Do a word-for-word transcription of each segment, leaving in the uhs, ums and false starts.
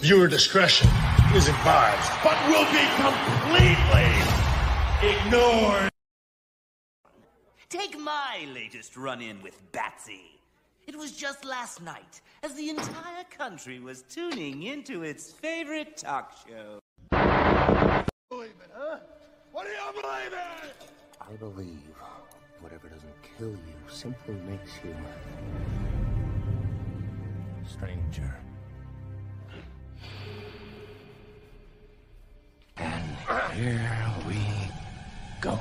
Viewer discretion is advised. But will be completely ignored. Take my latest run-in with Batsy. It was just last night, as the entire country was tuning into its favorite talk show. Believe it, huh? What do you believe in? I believe whatever doesn't kill you simply makes you stranger. And here we go.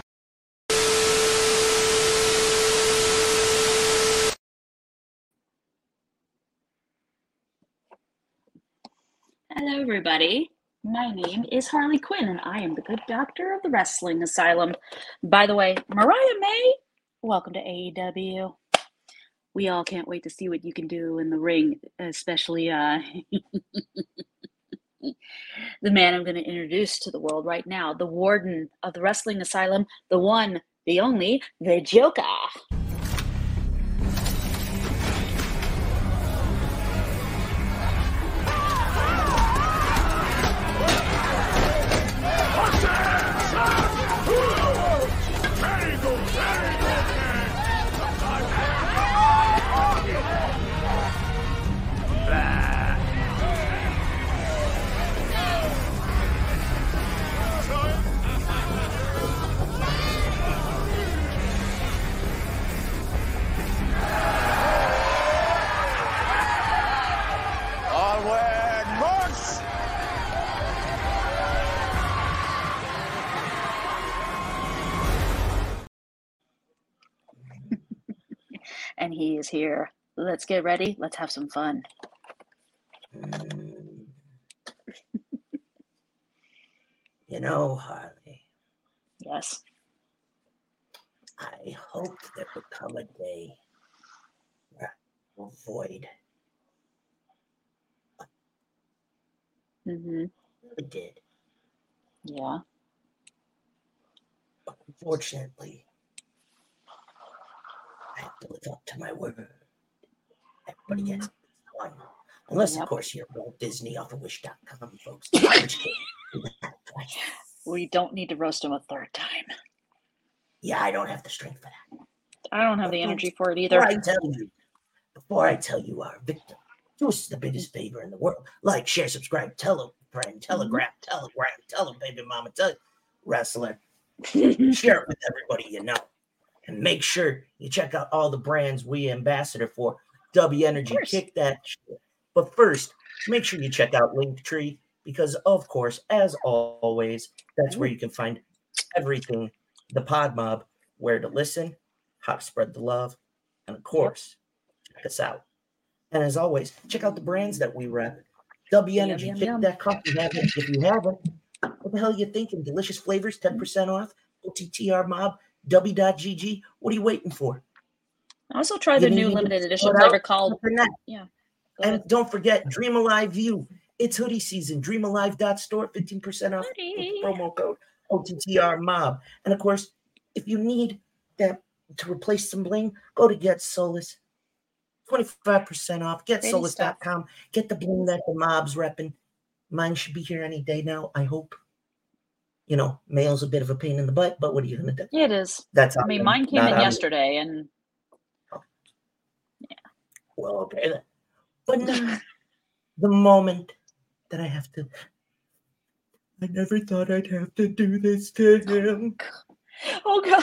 Hello, everybody. My name is Harley Quinn, and I am the good doctor of the Wrestling Asylum. By the way, Mariah May, welcome to A E W. We all can't wait to see what you can do in the ring, especially uh, the man I'm going to introduce to the world right now, the warden of the Wrestling Asylum, the one, the only, the Joker. And he is here. Let's get ready. Let's have some fun. Mm. You know, Harley. Yes. I hoped there would come a day where I will avoid. Mm-hmm. It did. Yeah. But unfortunately, I have to live up to my word. Everybody gets one. Unless, yep. of course, you're Walt Disney off of Wish dot com, folks. We don't need to roast him a third time. Yeah, I don't have the strength for that. I don't have but the energy for it either. Before I tell you, before I tell you our victim, do us the biggest favor in the world. Like, share, subscribe, tell a friend, telegraph, mm-hmm. telegram, tell a baby mama, tell a wrestler. Share it with everybody you know. And make sure you check out all the brands we ambassador for. W Energy, kick that shit. But first, make sure you check out Linktree because, of course, as always, that's where you can find everything. The Pod Mob, where to listen, how to spread the love, and, of course, yep. check us out. And as always, check out the brands that we rep. W Energy, yum, yum, kick yum. that cup you haven't. If you haven't, what the hell are you thinking? Delicious flavors, ten percent off. O T T R Mob. W dot G G. What are you waiting for? Also try the new limited edition flavor called yeah. And ahead. Don't forget Dream Alive View. It's hoodie season. dream alive dot store, fifteen percent off with the promo code O T T R Mob. And of course, if you need that to replace some bling, go to Get Solus. twenty-five percent off. get solus dot com. Get the bling that the mob's repping. Mine should be here any day now, I hope. You know, mail's a bit of a pain in the butt, but what are you going to do? Yeah, it is. That's I mean, mine came in yesterday, and oh. yeah. Well, okay then. But now, the moment that I have to, I never thought I'd have to do this to him. Oh God!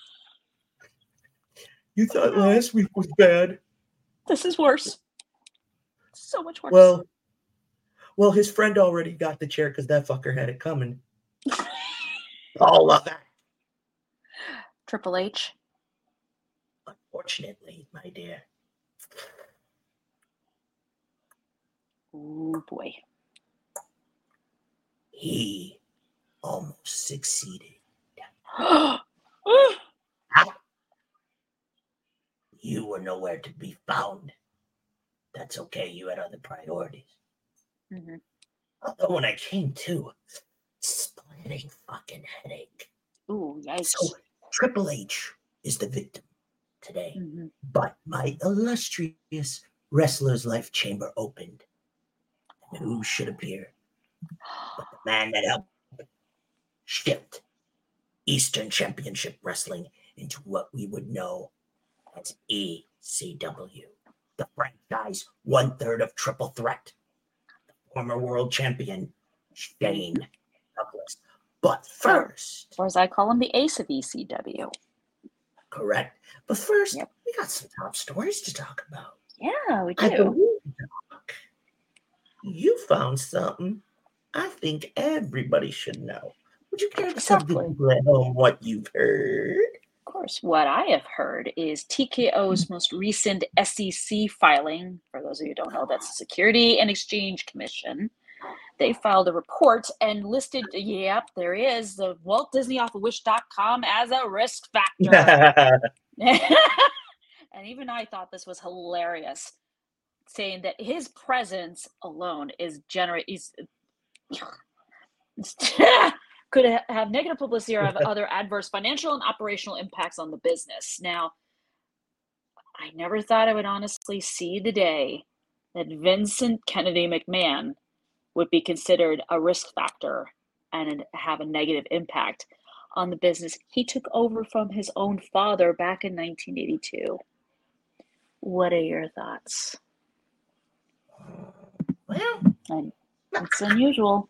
You thought last week was bad. This is worse. So much worse. Well, well, his friend already got the chair because that fucker had it coming. All of that. Triple H. Unfortunately, my dear. Oh boy. He almost succeeded. You were nowhere to be found. That's okay. You had other priorities. Mm-hmm. Although when I came to, splitting fucking headache. Ooh, yikes. So Triple H is the victim today. Mm-hmm. But my illustrious wrestler's life chamber opened. who should appear but the man that helped shift Eastern Championship Wrestling into what we would know as E C W, the franchise one-third of Triple Threat, the former world champion, Shane Douglas. But first... Or as I call him, the ace of E C W. Correct. But first, yep. we got some top stories to talk about. Yeah, we do. I believe, Doc, you found something I think everybody should know. Would you care to exactly. tell the people at home what you've heard? Of course. What I have heard is T K O's most recent S E C filing. For those of you who don't know, that's the Security and Exchange Commission. They filed a report and listed, yep, there is the Walt Disney off of wish dot com as a risk factor. And even I thought this was hilarious, saying that his presence alone is generate is could have negative publicity or have other adverse financial and operational impacts on the business. Now, I never thought I would honestly see the day that Vincent Kennedy McMahon would be considered a risk factor and have a negative impact on the business he took over from his own father back in nineteen eighty-two. What are your thoughts? Well, and it's unusual.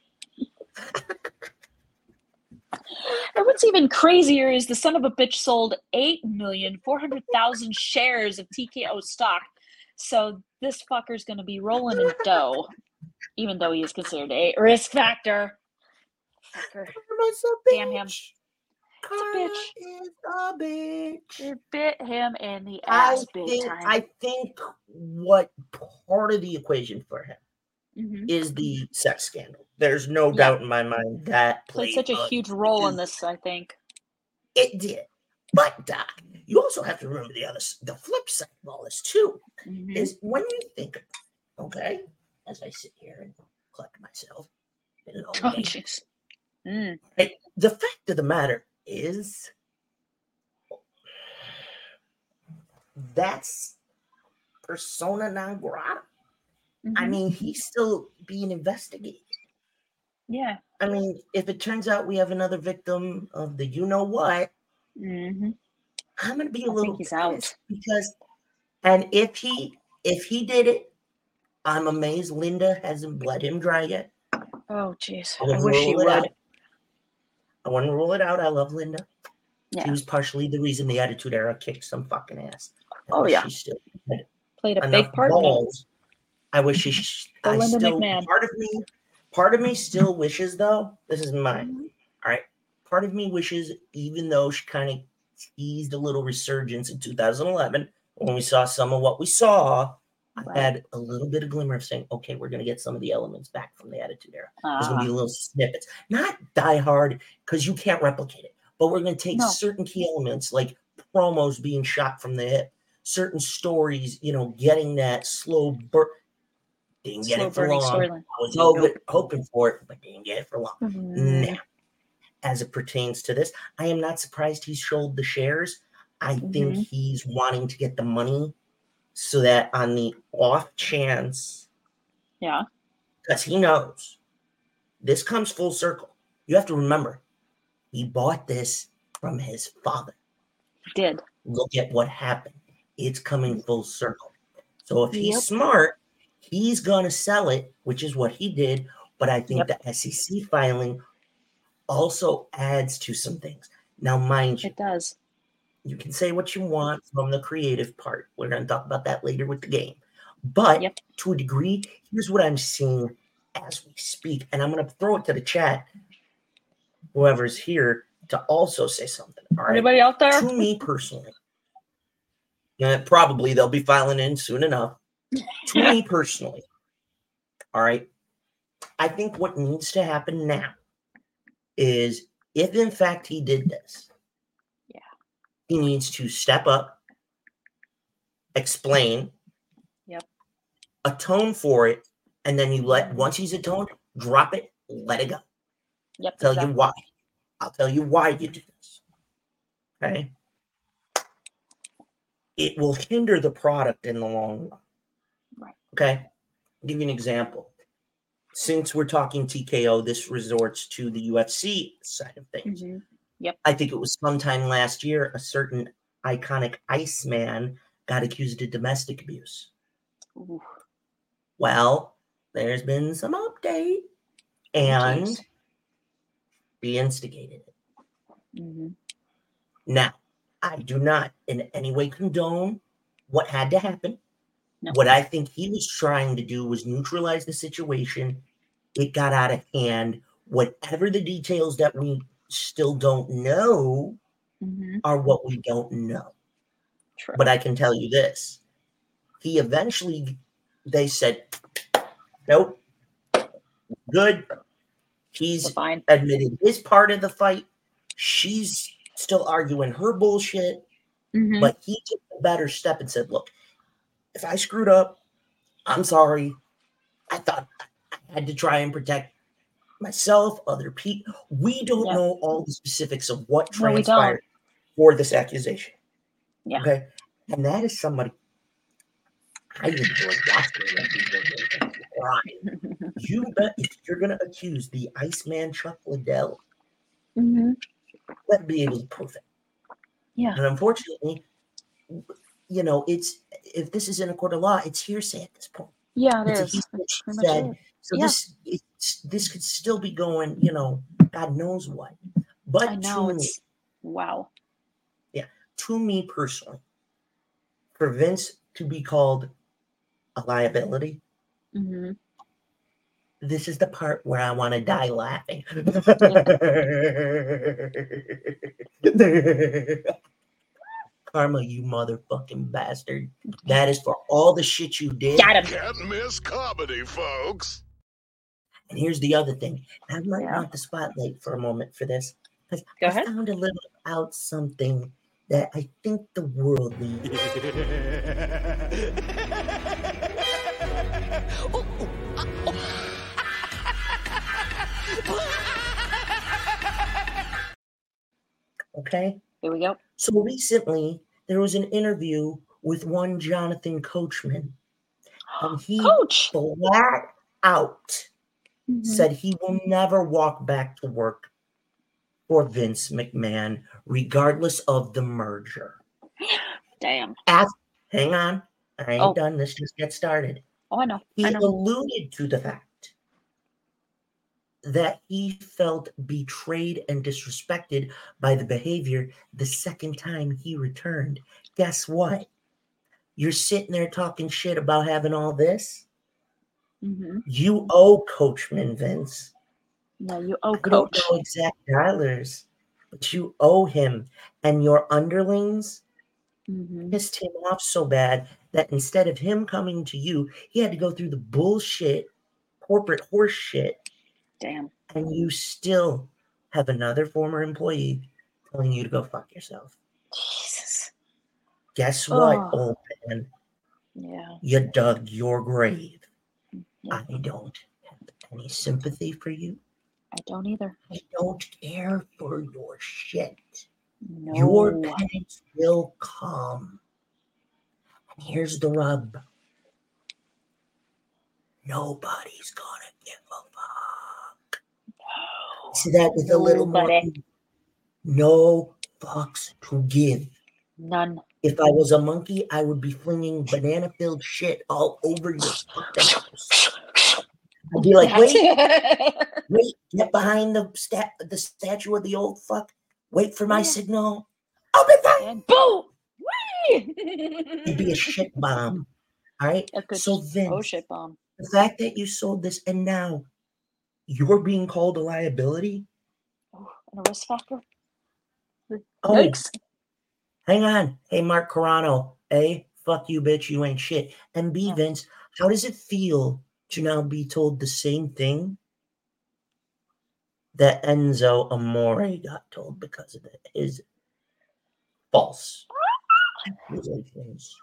And what's even crazier is the son of a bitch sold eight million four hundred thousand shares of T K O stock. So this fucker's going to be rolling in dough, even though he is considered a risk factor. Fucker. Damn him. Carla It's a bitch. Is a bitch. It bit him in the ass I big think, time. I think what part of the equation for him mm-hmm. is the sex scandal. There's no yeah. doubt in my mind that played played such a huge role in this, I think. It did. But, Doc, you also have to remember the other, the flip side of all this, too, mm-hmm. is when you think, okay, as I sit here and collect myself. Oh, jeez. Mm. Hey, the fact of the matter is that's persona non grata. Mm-hmm. I mean, he's still being investigated. Yeah. I mean, if it turns out we have another victim of the you know what, mm-hmm. I'm gonna be a I little think he's out because, and if he if he did it, I'm amazed Linda hasn't bled him dry yet. Oh, jeez. I, I wish she would. Out. I want to rule it out. I love Linda. Yeah. She was partially the reason the Attitude Era kicked some fucking ass. I oh yeah. She still had played a big part balls. I wish she. The I Linda still McMahon. part of me. Part of me still wishes, though. This is mine. Mm-hmm. All right. Part of me wishes, even though she kind of teased a little resurgence in two thousand eleven when we saw some of what we saw, right. I had a little bit of glimmer of saying, okay, we're going to get some of the elements back from the Attitude Era. Uh-huh. There's going to be little snippets, not die hard because you can't replicate it, but we're going to take no. certain key elements like promos being shot from the hip, certain stories, you know, getting that slow burn. Didn't get slow it for long. Storyline. I was hoping, hoping for it, but didn't get it for long. Mm-hmm. Now, as it pertains to this, I am not surprised he's sold the shares. I mm-hmm. think he's wanting to get the money so that on the off chance, yeah, because he knows this comes full circle. You have to remember, he bought this from his father. He did. Look at what happened. It's coming full circle. So if he's yep. smart, he's going to sell it, which is what he did. But I think yep. the S E C filing also adds to some things. Now, mind you, it does. You can say what you want from the creative part. We're going to talk about that later with the game. But yep. to a degree, here's what I'm seeing as we speak. And I'm going to throw it to the chat, whoever's here, to also say something. All right? Anybody out there? To me personally, uh, probably they'll be filing in soon enough. To me personally, all right, I think what needs to happen now is if in fact he did this, yeah, he needs to step up, explain, yep, atone for it, and then you let, once he's atoned, drop it, let it go. Yep. Tell exactly. you why. I'll tell you why you do this. Okay? It will hinder the product in the long run. Right. Okay? I'll give you an example. since we're talking T K O, this resorts to the U F C side of things. Mm-hmm. Yep. I think it was sometime last year, a certain iconic Iceman got accused of domestic abuse. Ooh. Well, there's been some update, and Jeez. he instigated it. Mm-hmm. Now, I do not in any way condone what had to happen. No. What I think he was trying to do was neutralize the situation. It got out of hand. Whatever the details that we still don't know Mm-hmm. are what we don't know. True. But I can tell you this. He eventually, they said, nope, good. He's We're fine. admitted his part of the fight. She's still arguing her bullshit. Mm-hmm. But he took a better step and said, look, if I screwed up, I'm sorry. I thought I had to try and protect myself, other people. We don't Yeah. know all the specifics of what No, we transpired for this accusation. Yeah. Okay. And that is somebody I enjoy watching when people get crying. You bet if you're going to accuse the Iceman Chuck Liddell, Mm-hmm. let be able to prove it. Yeah. And unfortunately, you know, it's if this is in a court of law, it's hearsay at this point. Yeah, it It's a is. he said, It's she pretty much said. it. So Yeah. this it's, this could still be going, you know, God knows what. But I know. to me, It's wow. to me personally, for Vince to be called a liability, Mm-hmm. this is the part where I want to die laughing. Karma, you motherfucking bastard. That is for all the shit you did. Got him. Can't miss comedy, folks. And here's the other thing. I might Yeah. want the spotlight for a moment for this. Because Go I ahead. found a little out something that I think the world needs. Okay? Here we go. So recently, there was an interview with one Jonathan Coachman, and he Coach. flat out Mhm. said he will never walk back to work for Vince McMahon, regardless of the merger. Damn. Ask, hang on, I ain't Oh. done. Let's just get started. Oh, I know. He I know. alluded to the fact that he felt betrayed and disrespected by the behavior the second time he returned. Guess what? You're sitting there talking shit about having all this. Mm-hmm. You owe Coachman, Vince. No, you owe I don't Coach. know exact dollars, but you owe him. And your underlings Mm-hmm. pissed him off so bad that instead of him coming to you, he had to go through the bullshit, corporate horse shit, Damn. and you still have another former employee telling you to go fuck yourself. Jesus. Guess what, Oh. old man? Yeah. You dug your grave. Yeah. I don't have any sympathy for you. I don't either. I don't care for your shit. No. Your penance will come. And here's the rub. Nobody's gonna give a fuck. No. See that with a little more. Nobody. No fucks to give. None. If I was a monkey, I would be flinging banana-filled shit all over your fucking house. I'd be like, wait, wait, get behind the stat the statue of the old fuck. Wait for my Yeah. signal. Open fire. And boom. It'd be a shit bomb. All right. A good So Vince, oh shit bomb. the fact that you sold this and now you're being called a liability. Oh, and a risk factor. Oh, Yikes. hang on. Hey, Mark Carano. A, fuck you, bitch. You ain't shit. And B, Yeah. Vince, how does it feel to now be told the same thing that Enzo Amore got told because of it? His false accusations.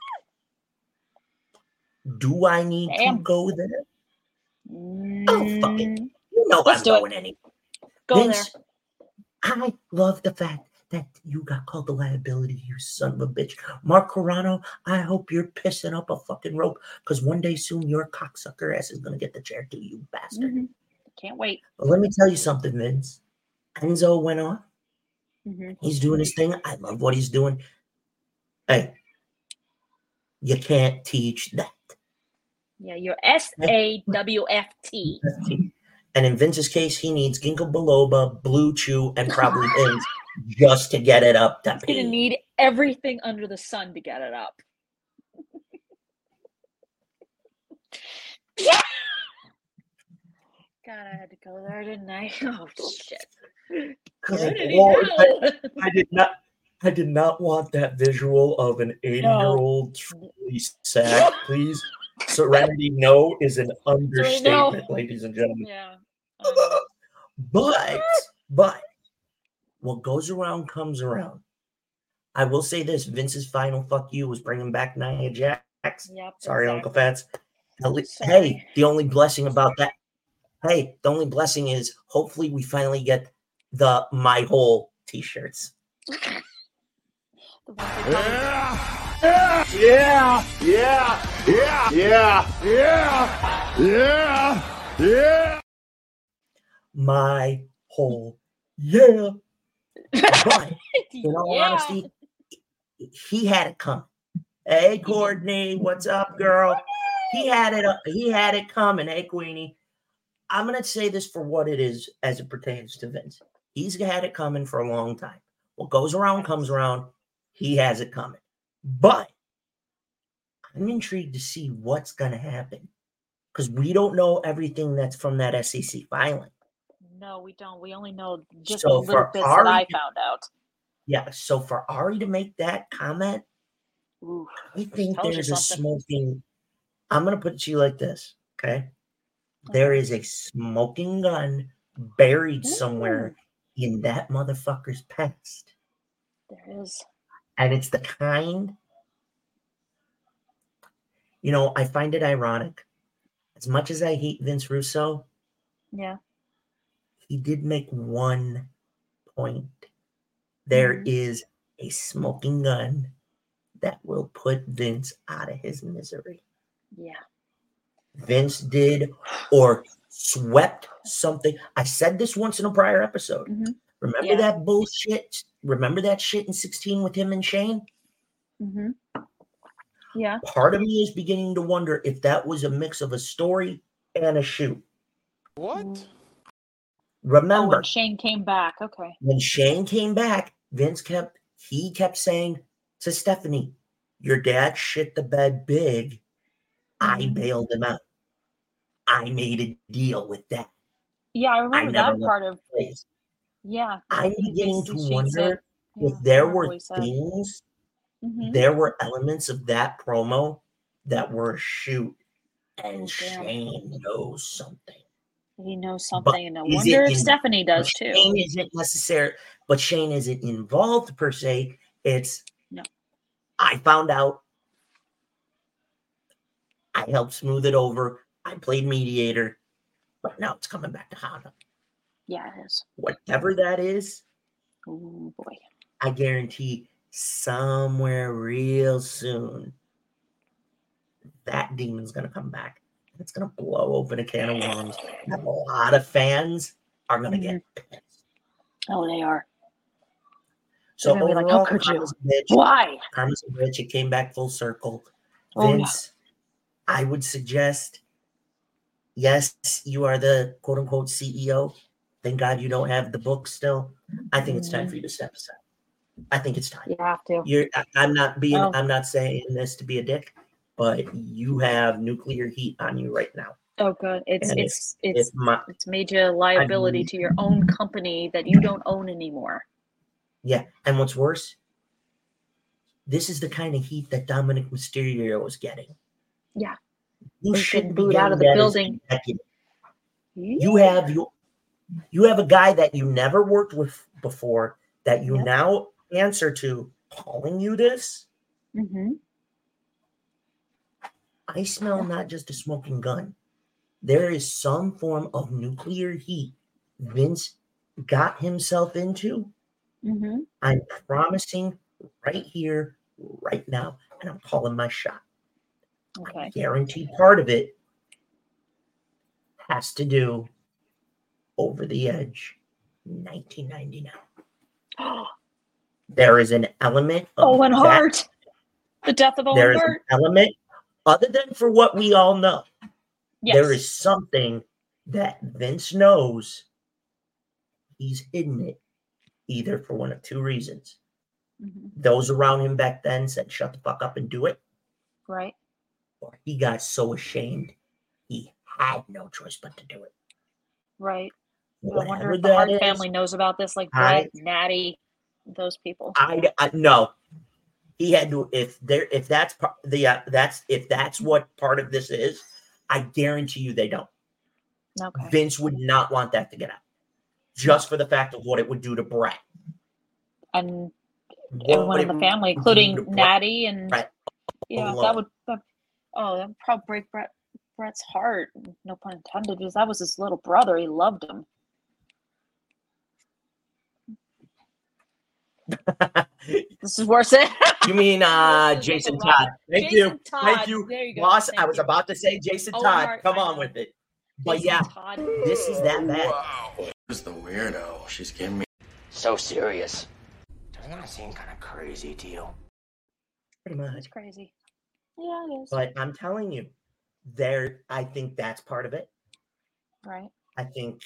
Do I need Damn. to go there? Mm, Oh, fuck it. You know Let's I'm do it. going anywhere. Go Vince, I love the fact that you got called a liability, you son of a bitch. Mark Carrano, I hope you're pissing up a fucking rope because one day soon your cocksucker ass is going to get the chair too, you bastard. Mm-hmm. Can't wait. But let me tell you something, Vince. Enzo went off. Mm-hmm. He's doing his thing. I love what he's doing. Hey, you can't teach that. Yeah, you're S A W F T. And in Vince's case, he needs ginkgo biloba, blue chew, and probably Vince just to get it up to He's going to need everything under the sun to get it up. Yeah! God, I had to go there, didn't I? Oh, shit. Where did he Lord, go? I, I did not I did not want that visual of an eighty-year-old truly sad. Please. Serenity no is an understatement, no. Ladies and gentlemen. Yeah. But, but, what goes around comes around. I will say this: Vince's final fuck you was bringing back Nia Jax. Yep, Sorry, exactly. Uncle Fats. Sorry. Hey, the only blessing about that. Hey, the only blessing is hopefully we finally get the My Hole t-shirts. Yeah, yeah, yeah, yeah, yeah, yeah, yeah, yeah. My Hole, yeah. But in all Yeah. honesty, he had it coming. Hey, Courtney, what's up, girl? He had it. He had it coming. Hey, Queenie. I'm gonna say this for what it is as it pertains to Vince. He's had it coming for a long time. What goes around comes around. He has it coming. But I'm intrigued to see what's gonna happen because we don't know everything that's from that S E C filing. No, we don't. We only know just So a little for bits Ari- that I found out. Yeah. So for Ari to make that comment, Ooh, I think tells you there's a something. smoking. I'm gonna put it to you like this, okay? There is a smoking gun buried somewhere in that motherfucker's past. There is. And it's the kind, you know, I find it ironic. As much as I hate Vince Russo, Yeah. he did make one point. There Mhm. is a smoking gun that will put Vince out of his misery. Yeah. Vince did or swept something. I said this once in a prior episode. Mm-hmm. Remember Yeah. that bullshit? Remember that shit in sixteen with him and Shane? Mm-hmm. Yeah. Part of me is beginning to wonder if that was a mix of a story and a shoot. What? Oh, Remember, when Shane came back. Okay. when Shane came back, Vince kept, he kept saying to Stephanie, your dad shit the bed big. I Mhm. bailed him out. I made a deal with that. Yeah, I remember I never that part of. plays. Yeah. I'm he beginning to basically Shane wonder said- yeah, if there I remember were what he said. things, Mhm. there were elements of that promo that were a shoot, and Oh, damn. Shane knows something. He knows But something, and I is wonder it if in- Stephanie but does too. Shane isn't necessary, but Shane isn't involved per se. It's No. I found out. I helped smooth it over. I played mediator, but now it's coming back to Honda. Yeah, it is. Whatever that is, Oh boy. I guarantee somewhere real soon that demon's gonna come back. It's gonna blow open a can of worms. And a lot of fans are gonna get pissed. Oh, they are. So They're gonna be like, overall, how could you? Karma's a bitch. Why? Karma's a bitch. It came back full circle. Oh, yeah. Vince, I would suggest, yes, you are the quote unquote C E O. Thank God you don't have the book still. I think it's time for you to step aside. I think it's time. You have to. You're I- I'm not being Oh. I'm not saying this to be a dick, but you have nuclear heat on you right now. Oh, good. It's And if- it's it's If my it's made you a liability mean- to your own company that you don't own anymore. yeah, and what's worse, this is the kind of heat that Dominic Mysterio is getting. Yeah. You He's shouldn't getting be booed out of getting the that as building. executive. You have you you have a guy that you never worked with before that you Yep. now answer to calling you this. Mm-hmm. I smell not just a smoking gun. There is some form of nuclear heat Vince got himself into Mm-hmm. I'm promising right here, right now, and I'm calling my shot. Okay. I guarantee part of it has to do Over the Edge nineteen ninety-nine. There is an element of Owen that. Hart. The death of Owen There is Hart. an element, other than for what we all know, Yes. there is something that Vince knows. He's hidden it, either for one of two reasons. Mm-hmm. Those around him back then said, shut the fuck up and do it. Right. Or he got so ashamed, he had no choice but to do it. Right. I Whatever wonder if the that Hart is, family knows about this, like I- Brett, Natty, those people. I, I no. He had to. If there, if that's part the uh, that's if that's what part of this is, I guarantee you they don't. Okay. Vince would not want that to get out, just for the fact of what it would do to Brett. And What everyone it in the would family, do including to Brett. Natty, and Brett yeah, alone. that would. That, oh, that would probably break Brett Brett's heart. No pun intended, because that was his little brother. He loved him. This is worse. You mean uh, This is Jason the wrong- Todd? Thank Jason you, Todd. thank you, There you go. boss. Thank I was you. about to say Jason Owen Todd. Hart, Come I on know. with it. But Jason yeah, Todd. this is that bad. Wow. Who's the weirdo? She's giving me. So serious. Doesn't that seem kind of crazy to you? Pretty much. It's crazy. Yeah, it is. But I'm telling you, there. I think that's part of it. Right. I think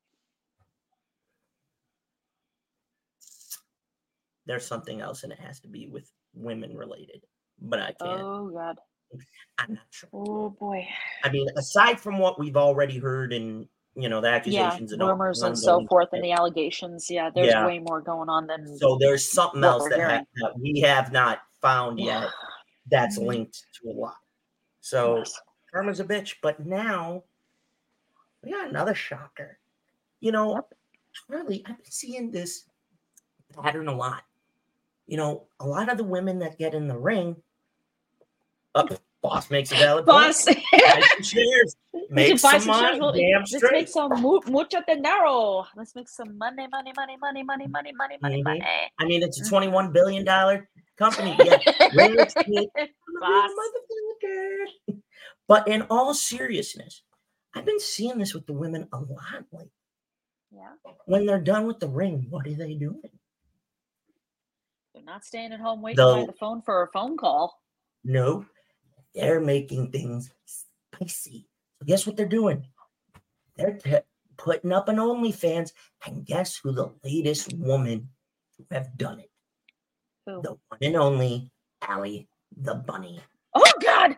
there's something else, and it has to be with women related. But I can't. Oh God. I'm not sure. Oh boy. I mean, aside from what we've already heard and you know the Yeah, accusations and all- rumors and so ongoing forth, and shit, the allegations. Yeah, there's Yeah. way more going on than. so there's something what else we're that, hearing. ha- that we have not found Yeah. yet that's Mhm. linked to a lot. So Yes. karma's a bitch, but now we got another shocker. You know, Yep. really, I've been seeing this pattern a lot. You know, a lot of the women that get in the ring, up, boss makes a valid Boss. point. Buy some shares, make Buy some money, shares. damn Let's straight. make some mu- mucho dinero. Let's make some money, money, money, money, money, money, money, money, Mhm. money. I mean, it's a Mhm. twenty-one billion dollars company. Yeah, ring its teeth. I'm a Boss. real motherfucker. But in all seriousness, I've been seeing this with the women a lot lately. Yeah, When they're done with the ring, what are they doing? they're not staying at home waiting Though- by the phone for a phone call. No, they're making things spicy. So guess what they're doing? They're t- putting up an OnlyFans, and guess who the latest woman to have done it? Who? The one and only Allie the Bunny. Oh God!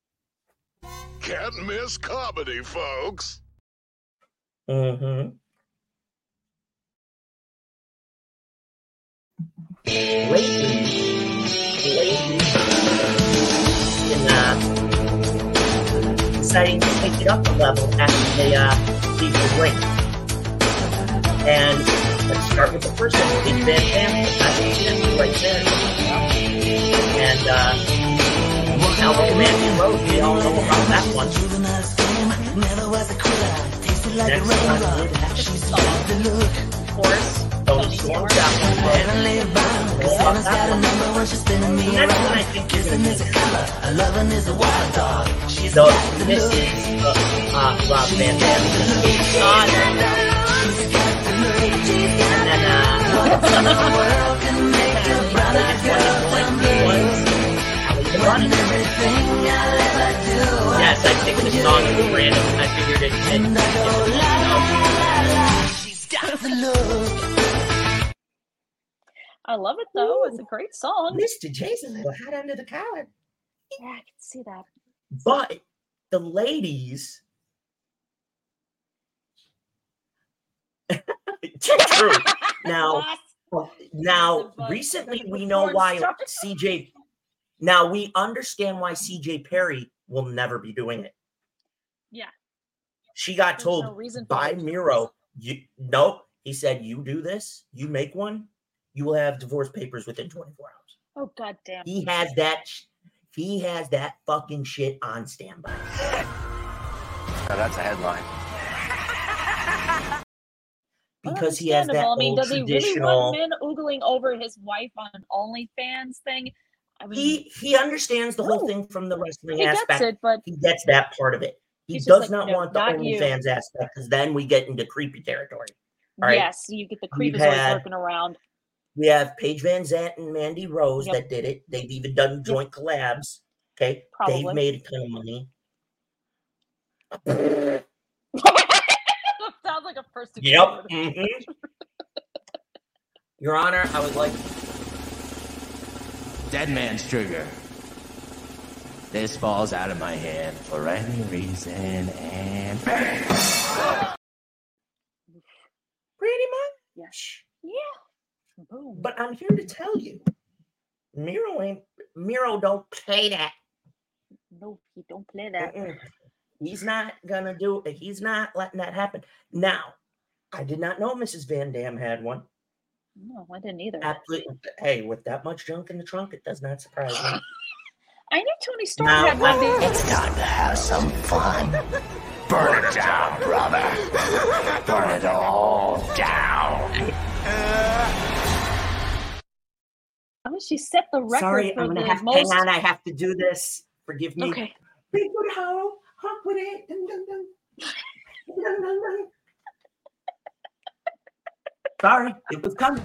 Can't miss comedy, folks. Mm-hmm. Lately, lately, in uh, deciding to take it up a level after they uh, leave the ring. And let's start with the first one, Big Bad Family. I think that's right there. And uh, Albert Command Road, we all know about that one. Next one, Of course. Tony Tony Storm. Storm. That one. All about that one. The next one I think you're going to miss. So this is uh, uh, Rob Van Dam. God. And then uh, yes, I think the song was random. I figured it. it I love it though. It's a great song. Mister Jason, little hat under the collar. Yeah, I can see that. But the ladies. True. Now, Boss. now, recently we know why C J. Now we understand why C J Perry will never be doing it. Yeah. She got There's told no reason for by it. Miro, you nope. He said, "You do this, you make one, you will have divorce papers within twenty-four hours." Oh God damn. He has that. sh- He has that fucking shit on standby. Now that's a headline. because he has that Understandable. I mean, old does he really traditional. want men oogling over his wife on an OnlyFans thing? I mean, He he understands the whole No. thing from the wrestling he gets aspect. it, but He gets that part of it. He He's just does like, not "No, want the not you." OnlyFans aspect because then we get into creepy territory. All right. yes, you get the We've creepazoid had- lurking around. We have Paige Van Zant and Mandy Rose Yep. that did it. They've even done joint collabs. Okay. Probably. They've made a ton of money. Sounds like a first. Yep. Mhm. Your Honor, I would like. Dead man's trigger. This falls out of my hand for any reason and bang! Pretty much. Yes. Yeah. Boom. But I'm here to tell you, Miro ain't Miro don't play that. no, he don't play that. Mm-mm. He's not gonna do it. He's not letting that happen. Now, I did not know Missus Van Dam had one. No, I didn't either. Absolutely. Hey, with that much junk in the trunk, it does not surprise me. I knew Tony Stark Now, had one. Day. It's time to have some fun. Burn it down, brother. Burn it all down. Oh, she set the record Sorry, for I'm gonna the have most. hang on. I have to do this. Forgive me. Okay. Big good how, hop with it. Dun, dun, dun. Dun, dun, dun. Sorry, it was coming.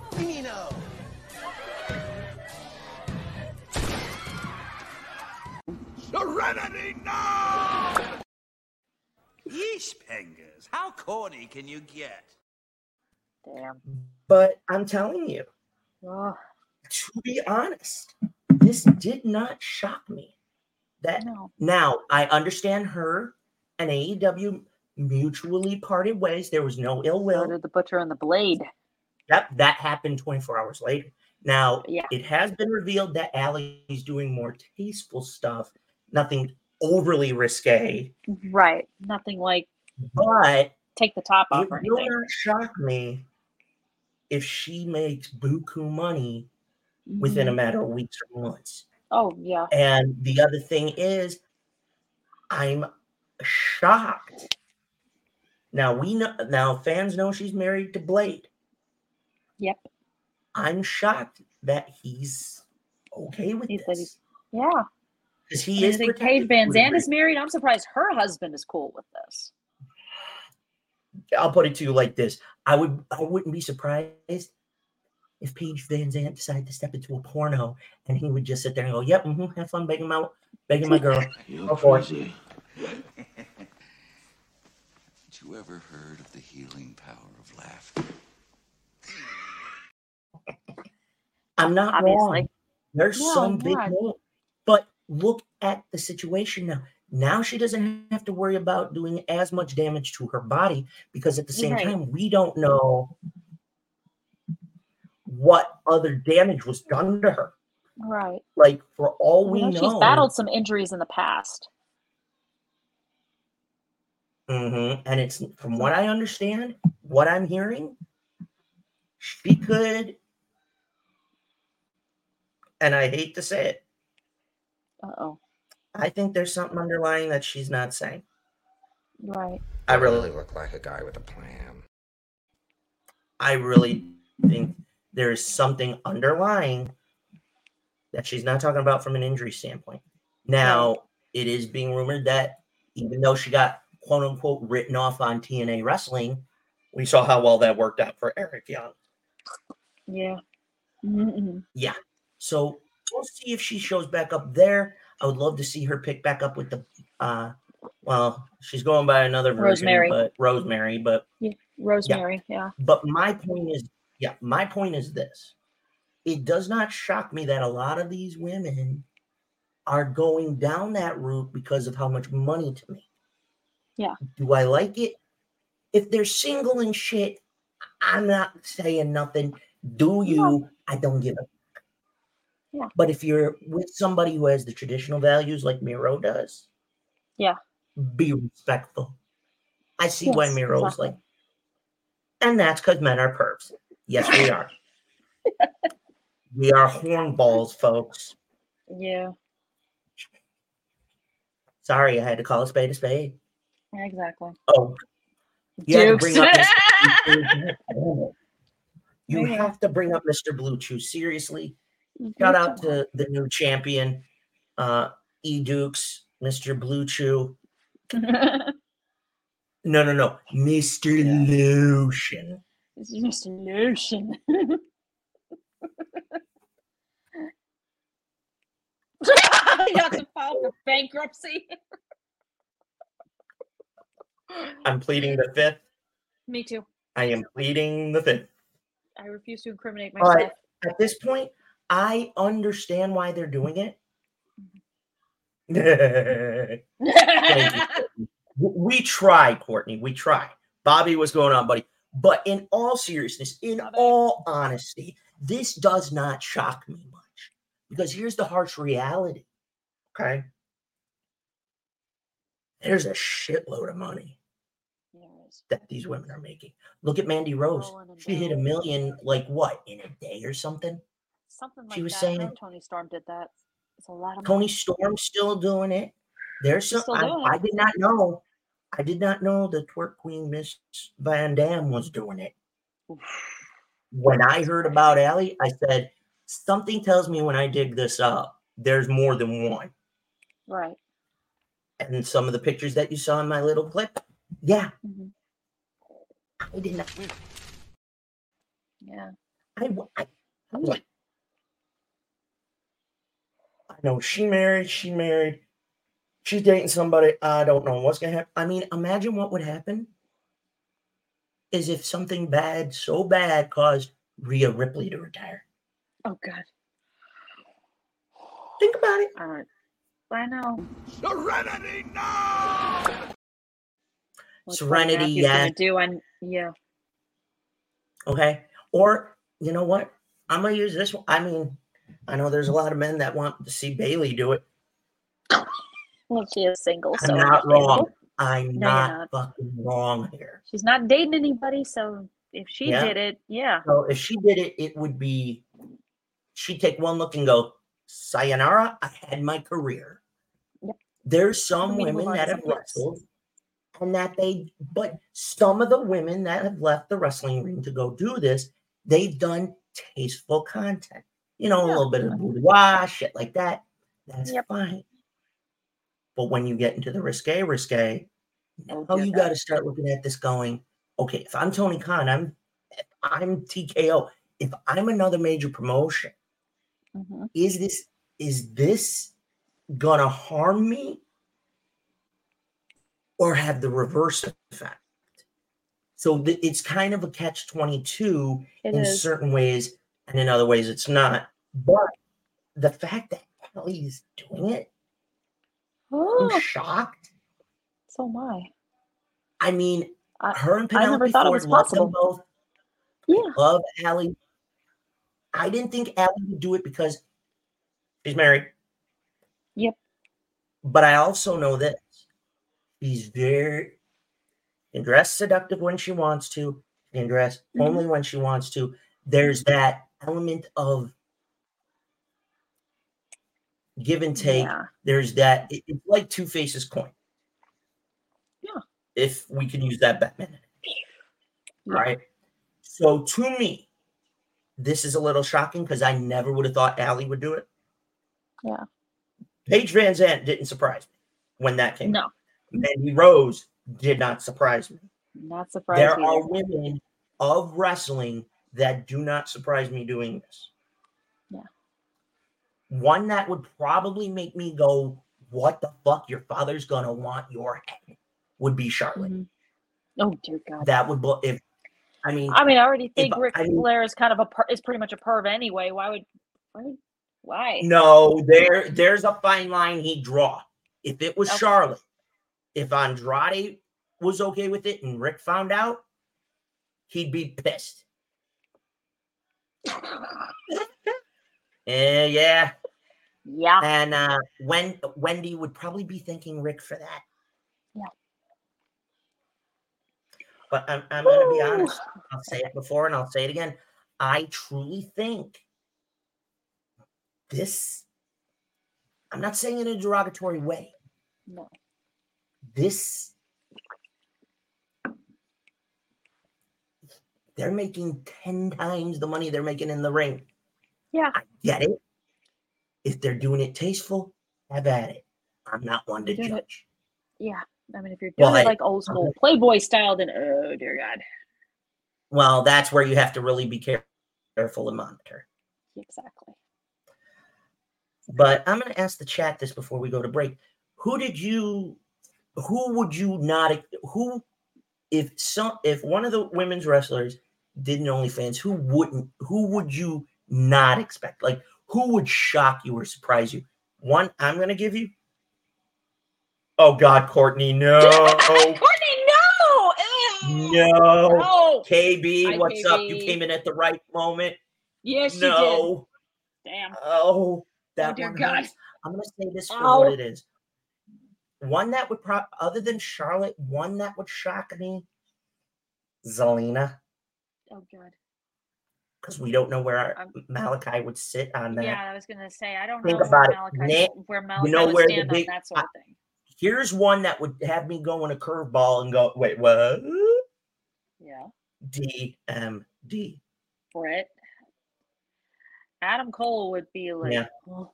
Serenity now! Yeesh, Pengers. How corny can you get? Damn. But I'm telling you, Oh, to be honest, this did not shock me. That no. now I understand her and A E W mutually parted ways. There was no ill will. Ordered the butcher and the blade. Yep, that happened twenty-four hours later. Now, Yeah. it has been revealed that Allie's doing more tasteful stuff, nothing overly risque, Right. Nothing like but take the top off it or will anything. not shock me if she makes buku money within a Mhm. matter of weeks or months. Oh, yeah. And the other thing is, I'm shocked. Now we know. Now fans know she's married to Blade. Yep. I'm shocked that he's okay with He said this Yeah. because he And I is. think protected Paige Van to a Zandt degree. is married. I'm surprised her husband is cool with this. I'll put it to you like this: I would, I wouldn't be surprised if Paige Van Zandt decided to step into a porno and he would just sit there and go, "Yep, mm-hmm, have fun begging my, begging my girl." You're Go for it. crazy. Had you ever heard of the healing power of laughter? I'm not Obviously. wrong. There's No, some I'm big not. name, but look at the situation now. Now she doesn't have to worry about doing as much damage to her body because at the same Right. time, we don't know what other damage was done to her. Right. Like for all we You know, know, she's battled some injuries in the past. Mhm. And it's from what I understand, what I'm hearing, she could, and I hate to say it, Uh-oh. I think there's something underlying that she's not saying. Right. I really, look like a guy with a plan. I really think there's something underlying that she's not talking about from an injury standpoint. Now, it is being rumored that even though she got quote unquote written off on T N A wrestling, we saw how well that worked out for Eric Young. Yeah. Mm-mm. Yeah. So we'll see if she shows back up there. I would love to see her pick back up with the uh well, she's going by another version, Rosemary. but Rosemary, but Yeah. Rosemary. Yeah. But my point is, yeah, my point is this. It does not shock me that a lot of these women are going down that route because of how much money to make. Yeah. Do I like it? If they're single and shit, I'm not saying nothing. Do you? No. I don't give a. Yeah. But if you're with somebody who has the traditional values like Miro does, Yeah. be respectful. I see why Yes, Miro's exactly. like, and that's because men are perps. Yes, we are. We are hornballs, folks. Yeah. Sorry, I had to call a spade a spade. Exactly. Oh, You have to Dukes. bring up Mister You Man. have to bring up Mister Blue Chew. Seriously. You Shout do out come to the new champion, uh, E Dukes, Mister Blue Chew. on. No, no, no. Mister Yeah. Lotion. This is Mister Lotion. He has to file for bankruptcy. I'm pleading the fifth. Me too. I am pleading the fifth. I refuse to incriminate myself. But at this point, I understand why they're doing it. Thank you. We try, Courtney. We try. Bobby, what's going on, buddy? But in all seriousness, in all honesty, this does not shock me much. Because here's the harsh reality. Okay? There's a shitload of money that these women are making. Look at Mandy Rose. She hit a million, like what, in a day or something? Something like She was that. saying- I know Tony Storm did that. It's a lot of Tony money. Storm's still doing it. There's She's some. still I, doing it. I did not know. I did not know the twerk queen Miss Van Dam was doing it. When I heard about Allie, I said something tells me when I dig this up, there's more than one. Right. And some of the pictures that you saw in my little clip, yeah, Mhm. I did not. Yeah. I, I, I was like, I know she married. She married. She's dating somebody. I don't know what's gonna happen. I mean, imagine what would happen is if something bad, so bad, caused Rhea Ripley to retire. Oh God. Think about it. All right. I know. Serenity now! What Serenity, Matthew's yeah. Gonna do and yeah. Okay. Or you know what? I'm gonna use this one. I mean, I know there's a lot of men that want to see Bailey do it. Well, she is single, I'm so not understandable. wrong. I'm No, you're not, not. fucking wrong here. She's not dating anybody, so if she Yeah. did it, yeah. So if she did it, it would be she'd take one look and go, sayonara, I had my career. Yep. There's some Let me move women on to that have something else. wrestled and that they, but some of the women that have left the wrestling ring to go do this, they've done tasteful content. You know, a Yeah. little bit of boudoir, shit like that. That's Yep. fine. But when you get into the risque, risque, Oh, now dear you God. got to start looking at this going, okay, if I'm Tony Khan, I'm if I'm T K O, if I'm another major promotion, Mhm. is this is this gonna harm me or have the reverse effect? So th- it's kind of a catch twenty-two It in is. certain ways, and in other ways it's not. But the fact that Allie's doing it, I'm Oh, shocked. so am I. I mean, I, her and I never Penelope thought it Ford was love them possible. both. Yeah. Love Allie. I didn't think Allie would do it because she's married. Yep. But I also know that she's very can dress seductive when she wants to, can dress Mhm. only when she wants to. There's that element of give and take. Yeah. There's that it- it's like two faces coin. Yeah. If we can use that Batman. Yeah. All right. So to me, this is a little shocking because I never would have thought Allie would do it. Yeah. Paige Van Zandt didn't surprise me when that came. No, Mandy Rose did not surprise me. not surprised There either. are women of wrestling that do not surprise me doing this. Yeah. One that would probably make me go, what the fuck? Your father's going to want your head would be Charlotte. Mhm. Oh dear God. That would, bu- if, I mean, I mean, I already think if- Ric I mean- Flair is kind of a per- is pretty much a perv anyway. Why would? Why? would- Why? no, there, there's a fine line he'd draw. If it was Okay. Charlotte, if Andrade was okay with it and Rick found out, he'd be pissed. Eh, yeah. Yeah. And uh, when Wendy would probably be thanking Rick for that. Yeah. But I'm, I'm going to be Woo. honest. I'll say it before and I'll say it again. I truly think this, I'm not saying in a derogatory way. No. This they're making ten times the money they're making in the ring. Yeah. I get it. If they're doing it tasteful, have at it. I'm not one to Doing it- judge. Yeah. I mean, if you're doing Well, it I- like old school Playboy style, then oh dear God. Well, that's where you have to really be care- careful and monitor. Exactly. But I'm going to ask the chat this before we go to break. Who did you, who would you not, who, if some, if one of the women's wrestlers did an OnlyFans, who wouldn't, who would you not expect? Like, who would shock you or surprise you? One, I'm going to give you. Oh, God, Courtney, no. Courtney, no! Ew. No. No. K B, Hi, what's K up? B. You came in at the right moment. Yes, you did. No. Damn. Oh, that Oh, dear one God. hurts. I'm going to say this for Ow. what it is. One that would probably, other than Charlotte, one that would shock me, Zelina, Oh God. because we don't know where our I'm- Malachi would sit on that. Yeah, I was gonna say I don't Think know about where it. Malachi, Nick, where Malachi know would where the stand big- on that sort of thing. Here's one that would have me going a curveball and go, wait, what? Yeah. D M D. Brett. Adam Cole would be like, Yeah. oh.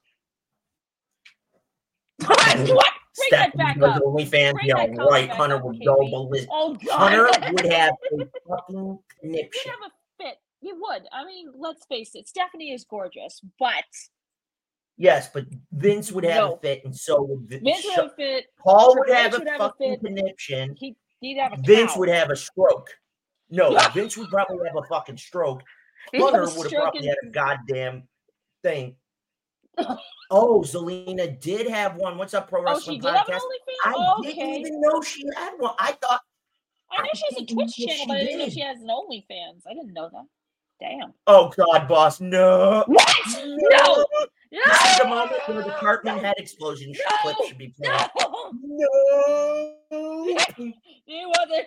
what? Bring that back was up. OnlyFans, Bring yeah, that comment right. back Hunter up, would K go B. ballistic. Oh God. Hunter would have a fucking He'd conniption. have a fit. He would. I mean, let's face it. Stephanie is gorgeous, but Yes, but Vince would have No. a fit, and so would Vince. Vince would have a fit. Paul Triple would have H a would have a fucking fit. conniption. He, he'd have a Vince cow. would have a stroke. No, Vince would probably have a fucking stroke. He'd have a Hunter would have stroke probably and- had a goddamn thing. Oh, Zelina did have one. What's up, Pro Oh, Wrestling she did have an Podcast? OnlyFans? I Oh, didn't okay. even know she had one. I thought. I know I she has a didn't Twitch know channel, she but I didn't know did. she has an OnlyFans. I didn't know that. Damn. Oh God, boss, no. What? No. No. This is the moment where the Cartman head explosion No. clip should be playing. No. No. He wasn't.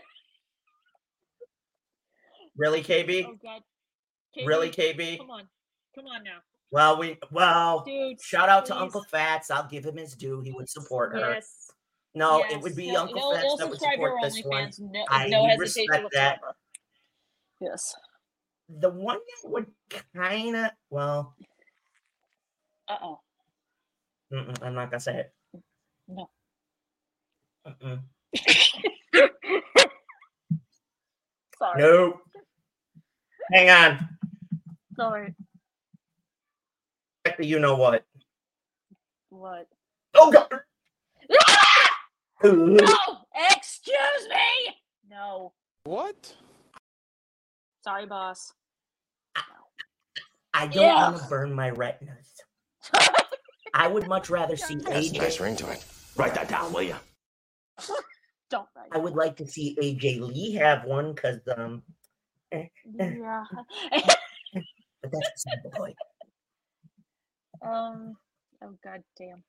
Really, K B? Oh God. K B, Really, K B? Come on. Come on now. Well, we well. Dude. Shout out to please. Uncle Fats. I'll give him his due. He would support her. Yes. No, yes. it would be He'll- Uncle he'll, Fats he'll that would subscribe support your this one. OnlyFans. No, I no hesitation respect that. whatsoever. Yes. The one that would kind of well, Uh oh. mm-mm, I'm not gonna say it. No. Mm-mm. Sorry. Nope. Hang on. Sorry. Back to you know what? What? Oh God. No! Excuse me! No. What? Sorry, boss. I don't Yeah. want to burn my retinas. I would much rather see A That's a J. nice ring to it. Write that down, will you? Don't write. I would like to see A J Lee have one because um, Yeah. but that's beside the point. um. Oh God damn.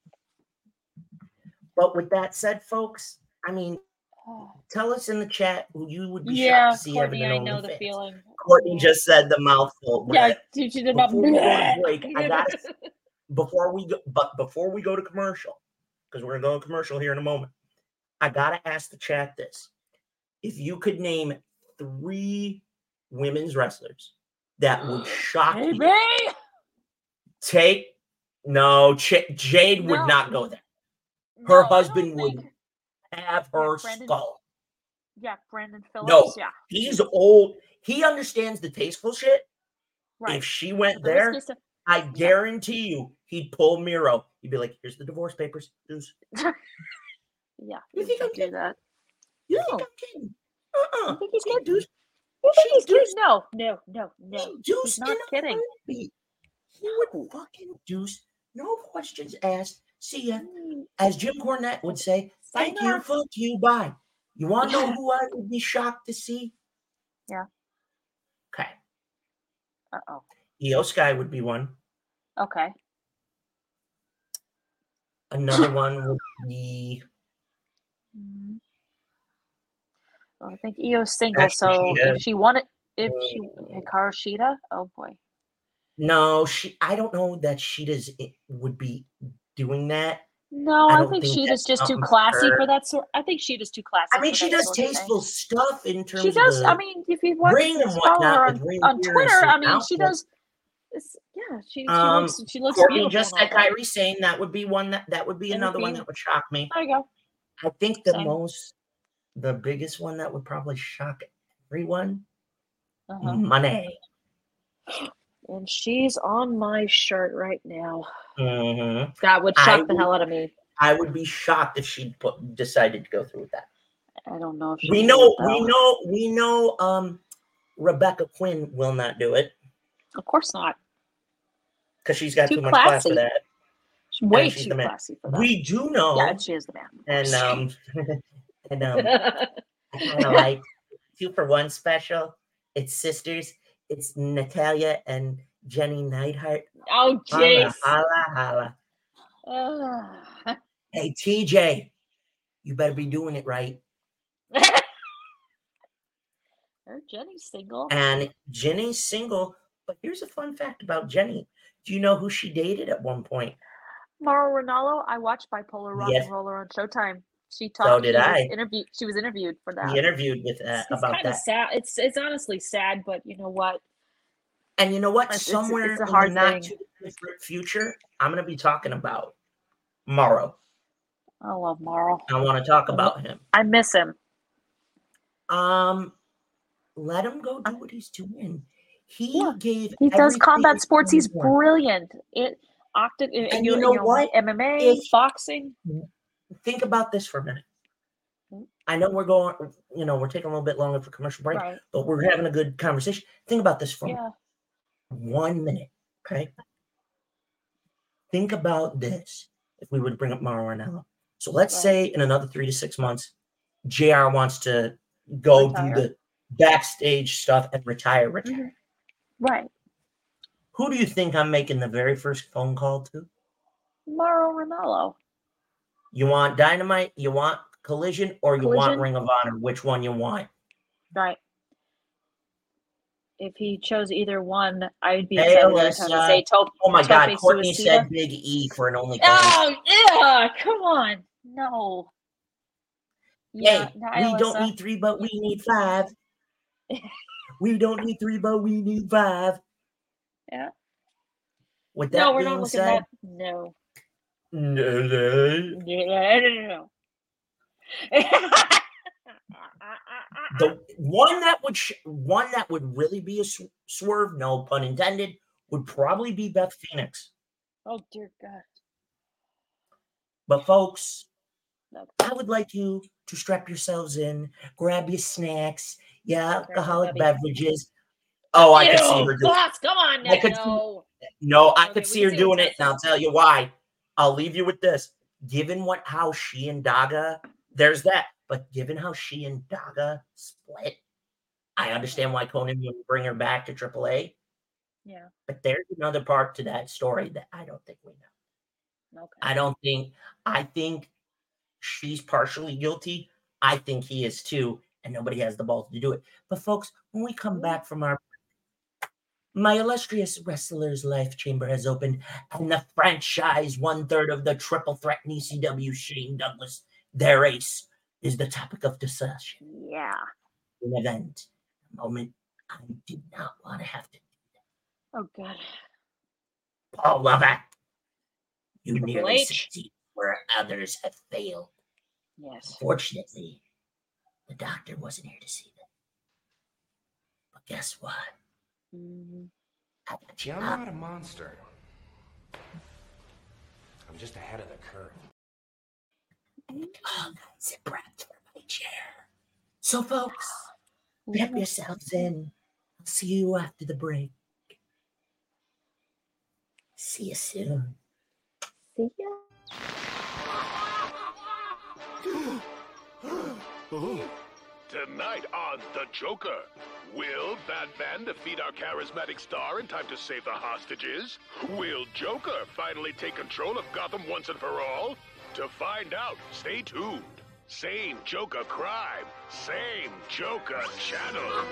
But with that said, folks, I mean, Oh. tell us in the chat who you would be Yeah, shocked to see having Courtney, an I know the OnlyFans. feeling. Courtney just said the mouthful. Yeah, she she did about. Before we go to break, I gotta before we go, but before we go to commercial, because we're gonna go to commercial here in a moment, I gotta ask the chat this: if you could name three women's wrestlers that would shock you, Baby! take no, Ch- Jade would No. not go there. No, Her I don't husband would think- have Yeah, her Brandon- skull. Yeah, Brandon Phillips. No, Yeah. he's old. He understands the tasteful shit. Right. If she went The there, risky stuff- I guarantee you, he'd pull Miro. He'd be like, "Here's the divorce papers." Deuce. Yeah. You he think I'm would do kidding? that. You No. think I'm kidding? Uh-uh. You think he's She kidding? Deuce. You think She he's Deuce. kidding? No, no, no, no. He Deuce He's not in a kidding. heartbeat. He would fucking Deuce. No questions asked. See ya. Mm, As Jim Cornette would say, "Thank you, Sayonara. fuck you, bye." You want to know who I would be shocked to see? Yeah. Okay. Uh oh. Io Sky would be one. Okay. Another one would be Mm. Well, I think Io's single, so Ashita. if she wanted, if she Hikaru Shida, oh boy. no. She. I don't know that she does. It would be doing that. No, I I don't think think Sheeta's that's just too something for classy her. for that sort. I think Sheeta's too classy. I mean, for she that does sort of thing. tasteful stuff in terms She does. of the I mean, if you watch, ring and follow her whatnot on, with Ring on Gear in a Twitter, I certain mean, she outfit. does. It's, yeah, she she Um, looks she looks Courtney beautiful. just and all had that. Kyrie saying that would be one that that would be It would another one be- that would shock me. There you go. I think the Same. most, the biggest one that would probably shock everyone, Uh-huh. Money. And she's on my shirt right now. Mm-hmm. That would I shock the would- hell out of me. I would be shocked if she put, decided to go through with that. I don't know if she We would, know, though. we know, we know. Um, Rebecca Quinn will not do it Of course not. because she's got Too too much class for classy. that. She's way she's too the man. classy for that. We do know, yeah, she is the man. and um, and um, I kind of like two for one special. It's sisters. It's Natalia and Jenny Neidhart. oh, Holla, jeez. holla, holla. Uh, Hey, T J, you better be doing it right. Her Jenny's single. And Jenny's single. But here's a fun fact about Jenny. Do you know who she dated at one point? Mauro Ranallo. I watched Bipolar Rock Yes. and Roller on Showtime. She talked. So did she I. Was interviewed. She was interviewed for that. He interviewed with uh, It's, it's about kind of that. sad. It's it's honestly sad, but you know what? And you know what? It's- it's- Somewhere it's a in hard the not thing. too distant future, I'm going to be talking about Morrow. I love Mauro. I want to talk about him. I miss him. Um, let him go do what he's doing. He Yeah. gave. He does everything combat sports. He's more. brilliant. It octa- And you, you know know what? M M A, If- boxing. Think about this for a minute. Hmm? I know we're going. You know, we're taking a little bit longer for commercial break, Right. but we're having a good conversation. Think about this for Yeah. one minute, okay? Think about this. If we would bring up Mauro Ranallo, so let's Right. say in another three to six months, J R wants to go Retire. do the backstage stuff and retire. Retire. Mhm. Right. Who do you think I'm making the very first phone call to? Mauro Ranallo. You want Dynamite? You want Collision? Or you want Collision? Ring of Honor? Which one you want? Right. If he chose either one, I'd be Hey, excited every time Alyssa. to say Tope. Oh my God! Tope Courtney Suicida. said Big E for an OnlyFans. Oh, yeah. Come on. No. Yeah, Hey, hi, we don't Alyssa. need three, but we need five. We don't need three, but we need five. Yeah. With that No, we're being not looking said, at that. No. no, no. Yeah, no, no, no. The one that would sh- one that would really be a sw- swerve, no pun intended, would probably be Beth Phoenix. Oh, dear God. But folks, No. I would like you to strap yourselves in, grab your snacks, your alcoholic Grab beverages. Oh, I could see Ew, her do it. Boss, come on now. I could see- No. No, I Okay, could we see can her see doing what's it, and I'll tell you why. I'll leave you with this. Given what how she and Daga, there's that. But given how she and Daga split, I understand why Conan would bring her back to triple A. Yeah. But there's another part to that story that I don't think we know. Okay. I don't think, I think she's partially guilty. I think he is too, and nobody has the balls to do it. But folks, when we come back from our my illustrious wrestler's life chamber has opened, and the franchise one-third of the triple threat in E C W, Shane Douglas, their ace, is the topic of discussion. Yeah. An event, a moment I did not want to have to. Oh, God. Paul Levesque, you Triple nearly H. succeed where others have failed. Yes. Fortunately, the doctor wasn't here to see them. But guess what? Mhm. I got you Yeah, I'm up. not a monster. I'm just ahead of the curve. Oh, sit prepped for my chair. So, folks, wrap yourselves in. I'll see you after the break. See you soon. See ya. Tonight on The Joker, will Batman defeat our charismatic star in time to save the hostages? Will Joker finally take control of Gotham once and for all? To find out, stay tuned. Same Joker crime, same Joker channel.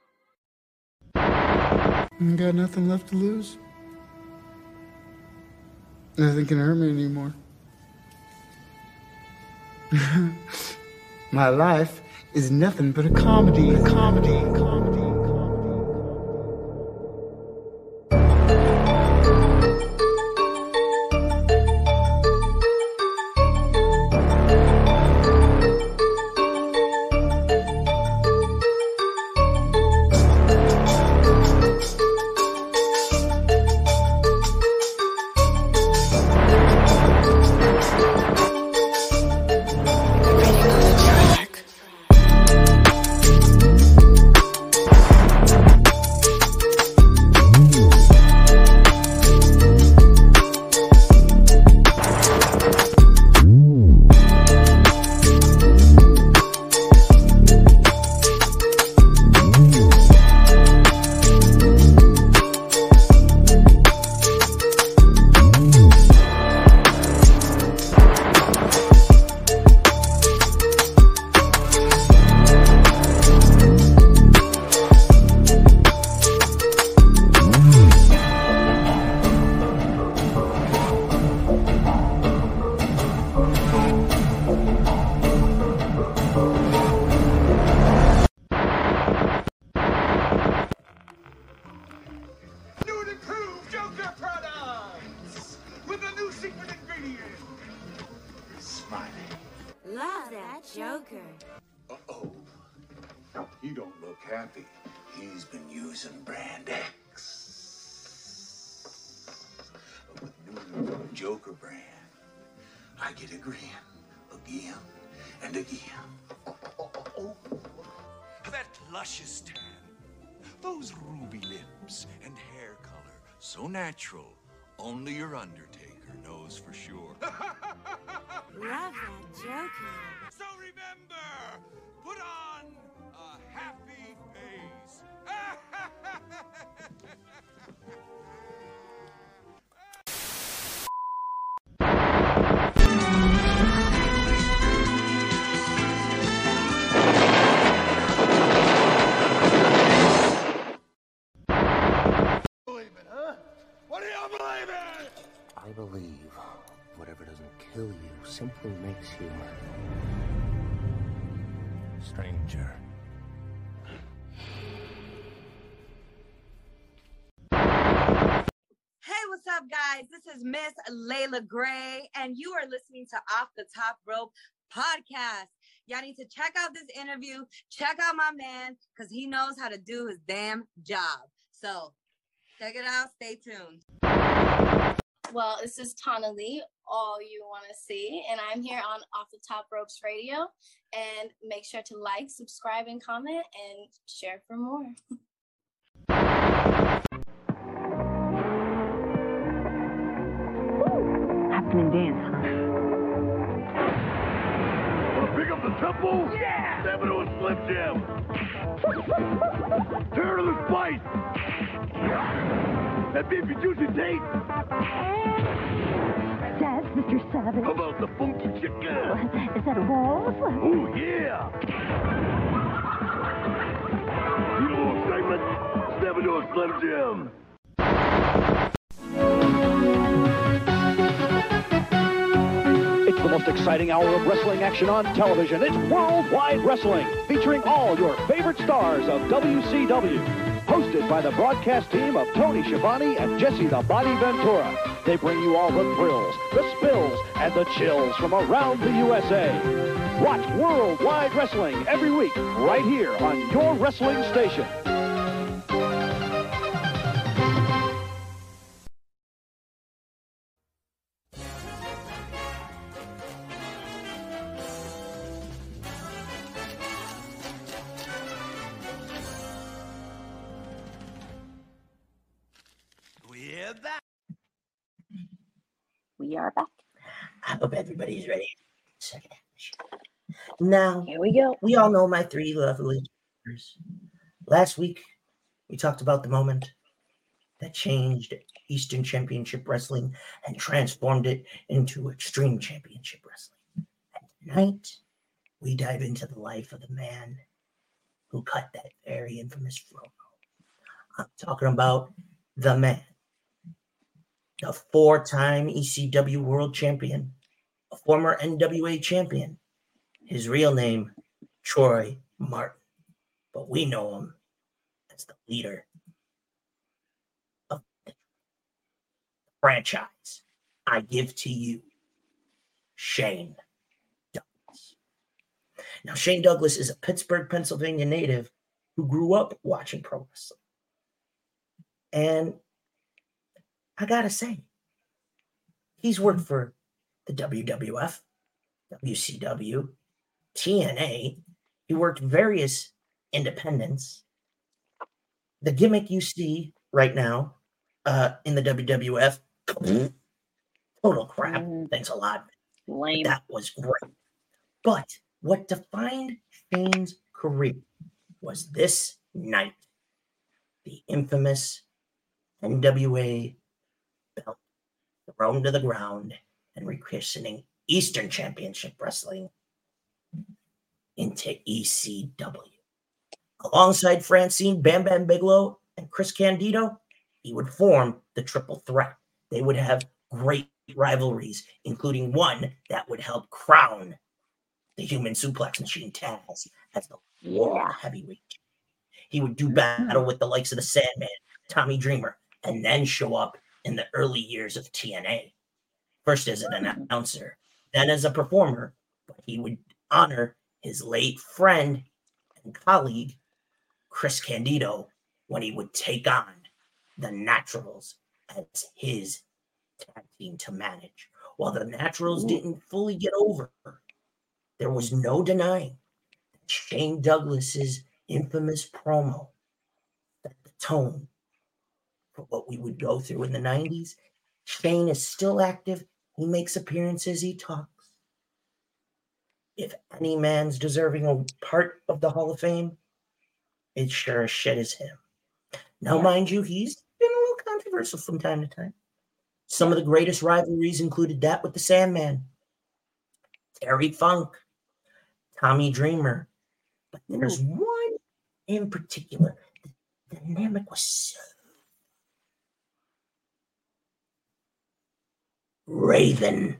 Got nothing left to lose? Nothing can hurt me anymore. My life is nothing but a comedy, a comedy, a comedy. Love that Joker. Uh-oh. He don't look happy. He's been using Brand X. But with new Joker brand, I get a grin again and again. Oh, that luscious tan, those ruby lips and hair color, so natural, only your Undertaker knows for sure. Love that Joker. So remember, put on a happy face. believe it, huh? What do you believe in? I believe whatever doesn't kill you simply makes you stranger. Hey, what's up, guys? This is Miss Layla Gray, and you are listening to Off the Top Rope Podcast. Y'all need to check out this interview. Check out my man, because he knows how to do his damn job. So, check it out. Stay tuned. Well, this is Tana Lee, all you want to see, and I'm here on Off the Top Ropes Radio. And make sure to like, subscribe, and comment, and share for more. Happening dance, huh? Wanna pick up the tempo? Yeah! Step into a Slim Jim! Turn to the spice! That beefy juicy taste! That's Mister Savage. How about the funky chicken? Is that a walrus? Oh, yeah! You know excitement? Step into a Slim Jim! It's the most exciting hour of wrestling action on television. It's Worldwide Wrestling, featuring all your favorite stars of W C W. Hosted by the broadcast team of Tony Schiavone and Jesse the Body Ventura. They bring you all the thrills, the spills, and the chills from around the U S A. Watch Worldwide Wrestling every week right here on your wrestling station. We're back. We are back. I hope everybody's ready. Second half of the show. Now, here we go. We all know my three lovely characters. Last week, we talked about the moment that changed Eastern Championship Wrestling and transformed it into Extreme Championship Wrestling. And tonight, we dive into the life of the man who cut that very infamous promo. I'm talking about the man the four-time E C W World Champion, a former N W A champion. His real name, Troy Martin, but we know him as the leader of the franchise. I give to you Shane Douglas. Now, Shane Douglas is a Pittsburgh, Pennsylvania native who grew up watching pro wrestling. And I gotta say, he's worked for the W W F, W C W, T N A. He worked various independents. The gimmick you see right now uh, in the W W F, total crap. Mm. Thanks a lot. Lame. That was great. But what defined Shane's career was this night, the infamous N W A belt thrown to the ground and rechristening Eastern Championship Wrestling into E C W. Alongside Francine Bam Bam Bigelow and Chris Candido, he would form the Triple Threat. They would have great rivalries, including one that would help crown the Human Suplex Machine Taz as the World Yeah. Heavyweight. He would do battle with the likes of the Sandman, Tommy Dreamer, and then show up in the early years of T N A. First as an announcer, then as a performer, but he would honor his late friend and colleague, Chris Candido, when he would take on the Naturals as his tag team to manage. While the Naturals Ooh. didn't fully get over, there was no denying that Shane Douglas's infamous promo set the tone for what we would go through in the nineties. Shane is still active. He makes appearances. He talks. If any man's deserving a part of the Hall of Fame, it sure as shit is him. Now, Yeah. mind you, he's been a little controversial from time to time. Some of the greatest rivalries included that with the Sandman, Terry Funk, Tommy Dreamer. But there's one in particular. The dynamic was so Raven.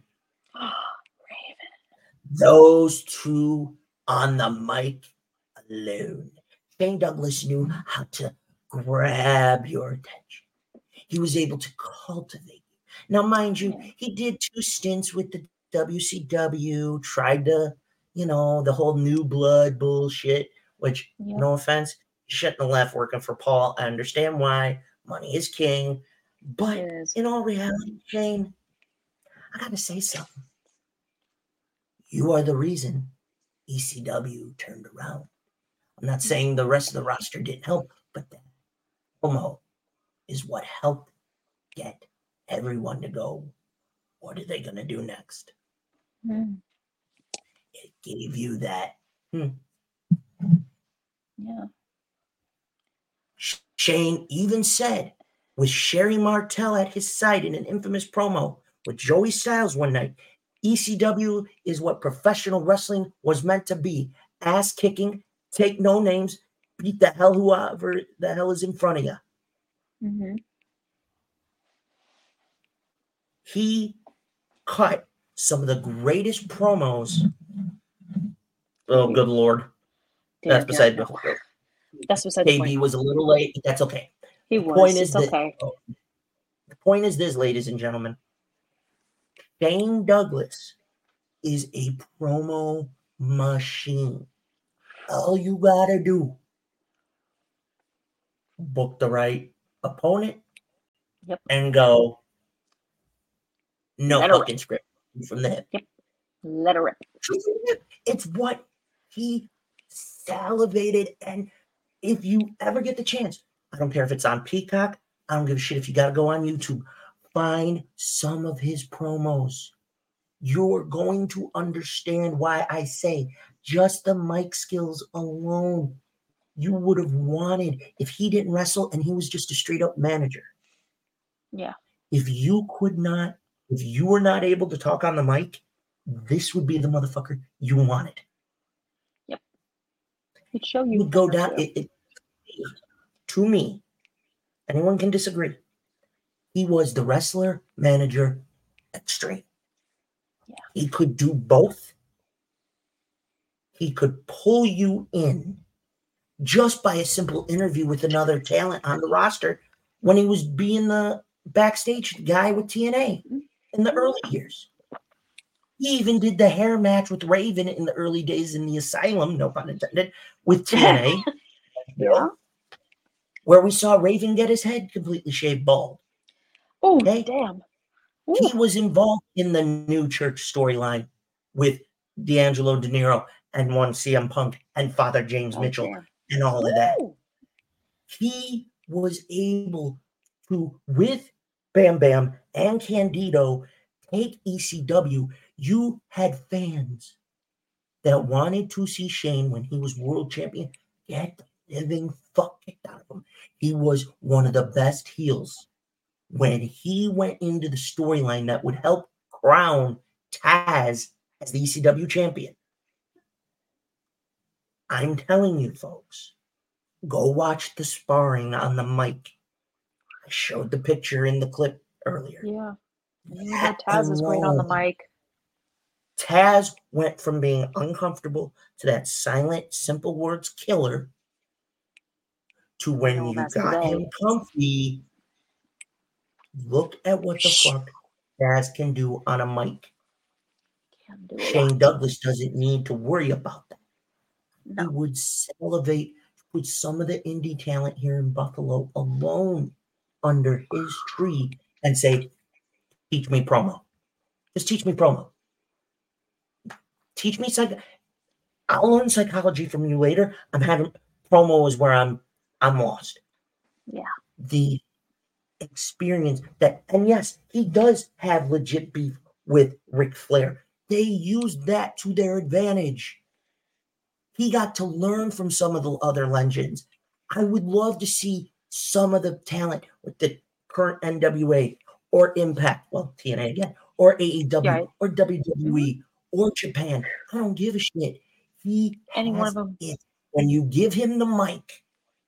Those two on the mic alone. Shane Douglas knew how to grab your attention. He was able to cultivate you. Now, mind you, he did two stints with the W C W, tried to, you know, the whole new blood bullshit, which, Yeah. no offense, you shouldn't have left working for Paul. I understand why. Money is king. But It is. in all reality, Shane, I got to say something. You are the reason E C W turned around. I'm not saying the rest of the roster didn't help, but that promo is what helped get everyone to go, what are they going to do next? Mm. It gave you that. Hmm. Yeah. Shane even said, with Sherry Martel at his side in an infamous promo with Joey Styles one night, E C W is what professional wrestling was meant to be. Ass kicking, take no names, beat the hell whoever the hell is in front of you. Mm-hmm. He cut some of the greatest promos. Oh, good Lord. Dear That's beside God, the no. point. That's beside the K B point. was a little late, but that's okay. He The was. point is It's that- okay. oh, the point is this, ladies and gentlemen. Shane Douglas is a promo machine. All you gotta do, book the right opponent, Yep. and go. No Let her fucking script from the hip. Yep. Let her rip. It's what he salivated. And if you ever get the chance, I don't care if it's on Peacock, I don't give a shit if you got to go on YouTube, find some of his promos. You're going to understand why I say just the mic skills alone, you would have wanted if he didn't wrestle and he was just a straight up manager. Yeah. If you could not, if you were not able to talk on the mic, this would be the motherfucker you wanted. Yep. He'd show you. You would go how down. to. It, it, to me, anyone can disagree. He was the wrestler manager extreme. Yeah. He could do both. He could pull you in just by a simple interview with another talent on the roster when he was being the backstage guy with T N A in the early years. He even did the hair match with Raven in the early days in the Asylum, no pun intended, with T N A. Yeah. Where we saw Raven get his head completely shaved bald. Oh, okay? damn. Ooh. He was involved in the New Church storyline with D'Angelo De Niro and one C M Punk and Father James Oh, Mitchell damn. and all of that. Ooh. He was able to, with Bam Bam and Candido, take E C W. You had fans that wanted to see Shane when he was world champion get the living fuck kicked out of him. He was one of the best heels. When he went into the storyline that would help crown Taz as the E C W champion. I'm telling you, folks, go watch the sparring on the mic. I showed the picture in the clip earlier. Yeah. You know, Taz is great on the mic. Taz went from being uncomfortable to that silent, simple words killer to when Oh, you that's got today. him comfy. Look at what the fuck Taz can do on a mic. Can do a Shane lot. Douglas doesn't need to worry about that. No. He would elevate, put some of the indie talent here in Buffalo alone under his tree and say, teach me promo. Just teach me promo. Teach me psych. I'll learn psychology from you later. I'm having promo is where I'm I'm lost. Yeah. The experience that, and yes, he does have legit beef with Ric Flair. They used that to their advantage. He got to learn from some of the other legends. I would love to see some of the talent with the current N W A or Impact, well, T N A again, or A E W Right. or W W E or Japan. I don't give a shit. He Any one has of them. it. When you give him the mic,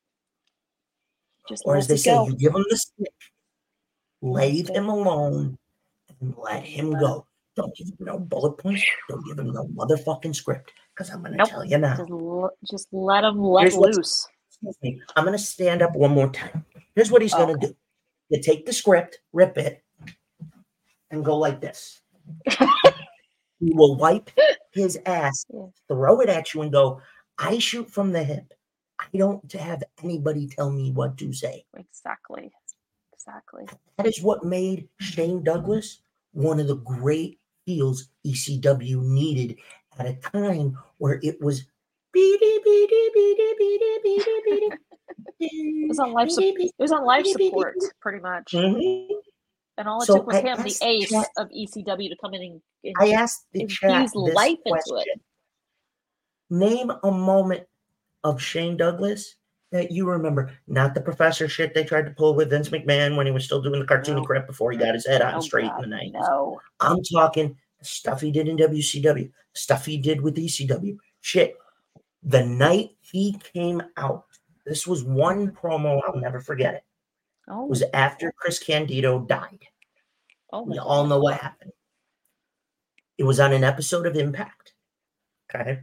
Just or as lets they it say, go. you give him the stick, leave Stick. him alone and let him go. Don't give him no bullet points. Don't give him no motherfucking script. Because I'm going to Nope. tell you now. Just, l- just let him let Here's what's- loose. Excuse me. I'm going to stand up one more time. Here's what he's going to do. You take the script, rip it, and go like this. He will wipe his ass, throw it at you, and go, I shoot from the hip. I don't have anybody tell me what to say. Exactly. Exactly. That is what made Shane Douglas one of the great heels E C W needed at a time where it was beady, beady, beady, beady, beady, beady. It was on life. Su- it was on life support, pretty much. Mhm. And all it So took was I him, the asked ace chat- of E C W, to come in and, and I just asked the chat infuse this life question. into it. Name a moment of Shane Douglas that you remember. Not the professor shit they tried to pull with Vince McMahon when he was still doing the cartoony No. crap before he got his head on Oh, straight God, in the nineties. no. I'm talking the stuff he did in W C W, stuff he did with E C W. Shit. The night he came out, this was one promo, I'll never forget it. Oh. It was after Chris Candido died. Oh, We my all God. know what happened. It was on an episode of Impact. Okay.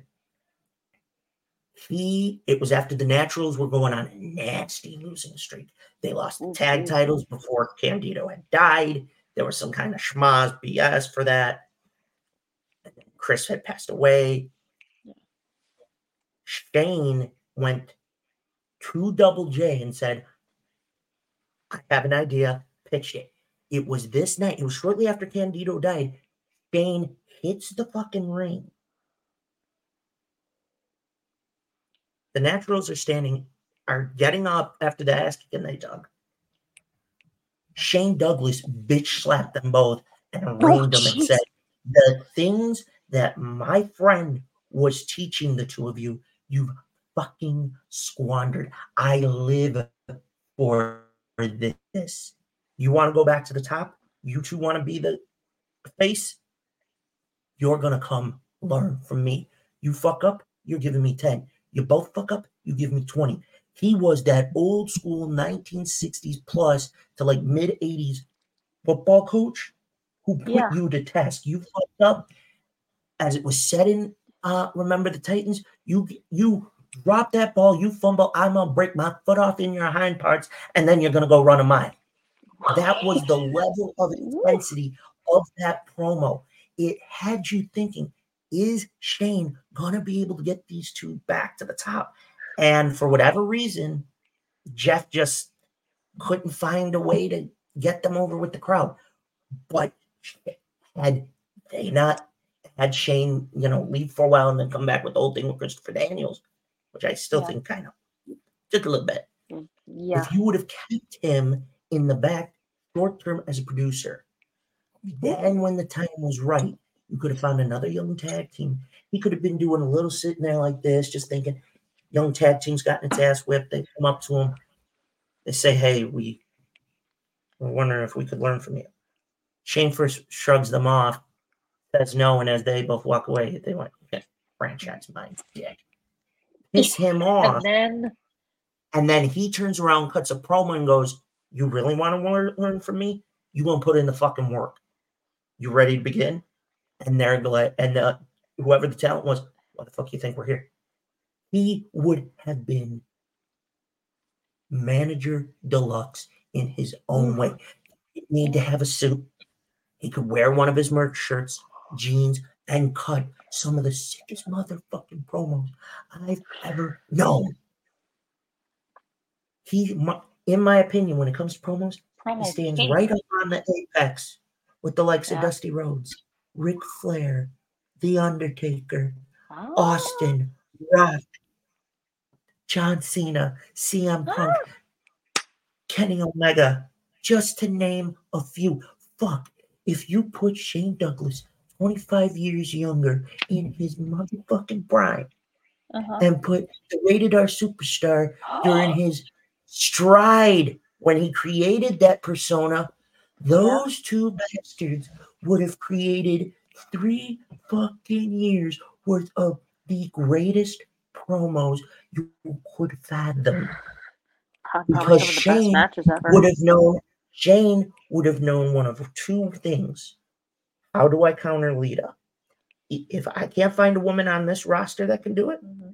He, it was after the Naturals were going on a nasty losing streak. They lost the tag titles before Candido had died. There was some kind of schmaz B S for that. And then Chris had passed away. Shane went to Double J and said, I have an idea, pitched it. It was this night. It was shortly after Candido died. Shane hits the fucking ring. The Naturals are standing, are getting up after the ass kicking they took. Shane Douglas bitch slapped them both and Oh, reamed them and jeez. said, the things that my friend was teaching the two of you, you've fucking squandered. I live for this. You want to go back to the top? You two want to be the face? You're going to come learn from me. You fuck up, you're giving me ten. You both fuck up, you give me twenty. He was that old school nineteen sixties plus to like mid eighties football coach who put Yeah. you to test. You fucked up, as it was said in uh, Remember the Titans. You you drop that ball, you fumble. I'm gonna break my foot off in your hind parts, and then you're gonna go run a mile. That was the level of intensity of that promo. It had you thinking, is Shane gonna be able to get these two back to the top? And for whatever reason, Jeff just couldn't find a way to get them over with the crowd. But had they not had Shane, you know, leave for a while and then come back with the whole thing with Christopher Daniels, which I still Yeah. think kind of took a little bit. Yeah. If you would have kept him in the back short term as a producer, then when the time was right, you could have found another young tag team. He could have been doing a little sitting there like this, just thinking, young tag team's gotten its ass whipped. They come up to him. They say, hey, we, we're wondering if we could learn from you. Shane first shrugs them off, says no, and as they both walk away, they went, okay, franchise my dick. Piss him off. And then And then he turns around, cuts a promo, and goes, you really want to learn, learn from me? You going to put in the fucking work. You ready to begin? And they're glad, and uh, whoever the talent was, why the fuck you think we're here? He would have been manager deluxe in his own way. He didn't need to have a suit. He could wear one of his merch shirts, jeans, and cut some of the sickest motherfucking promos I've ever known. He, in my opinion, when it comes to promos, Promo he stands king. right up on the apex with the likes Yeah. of Dusty Rhodes, Ric Flair, The Undertaker, Oh. Austin, Rock, John Cena, C M Punk, Kenny Omega, just to name a few. Fuck, if you put Shane Douglas twenty-five years younger in his motherfucking prime Uh-huh. and put the Rated R Superstar during his stride when he created that persona, those two bastards would have created three fucking years worth of the greatest promos you could fathom. Probably Because some of the best Shane matches ever. would have known Shane would have known one of two things. How do I counter Lita? I- If I can't find a woman on this roster that can do it, Mm-hmm.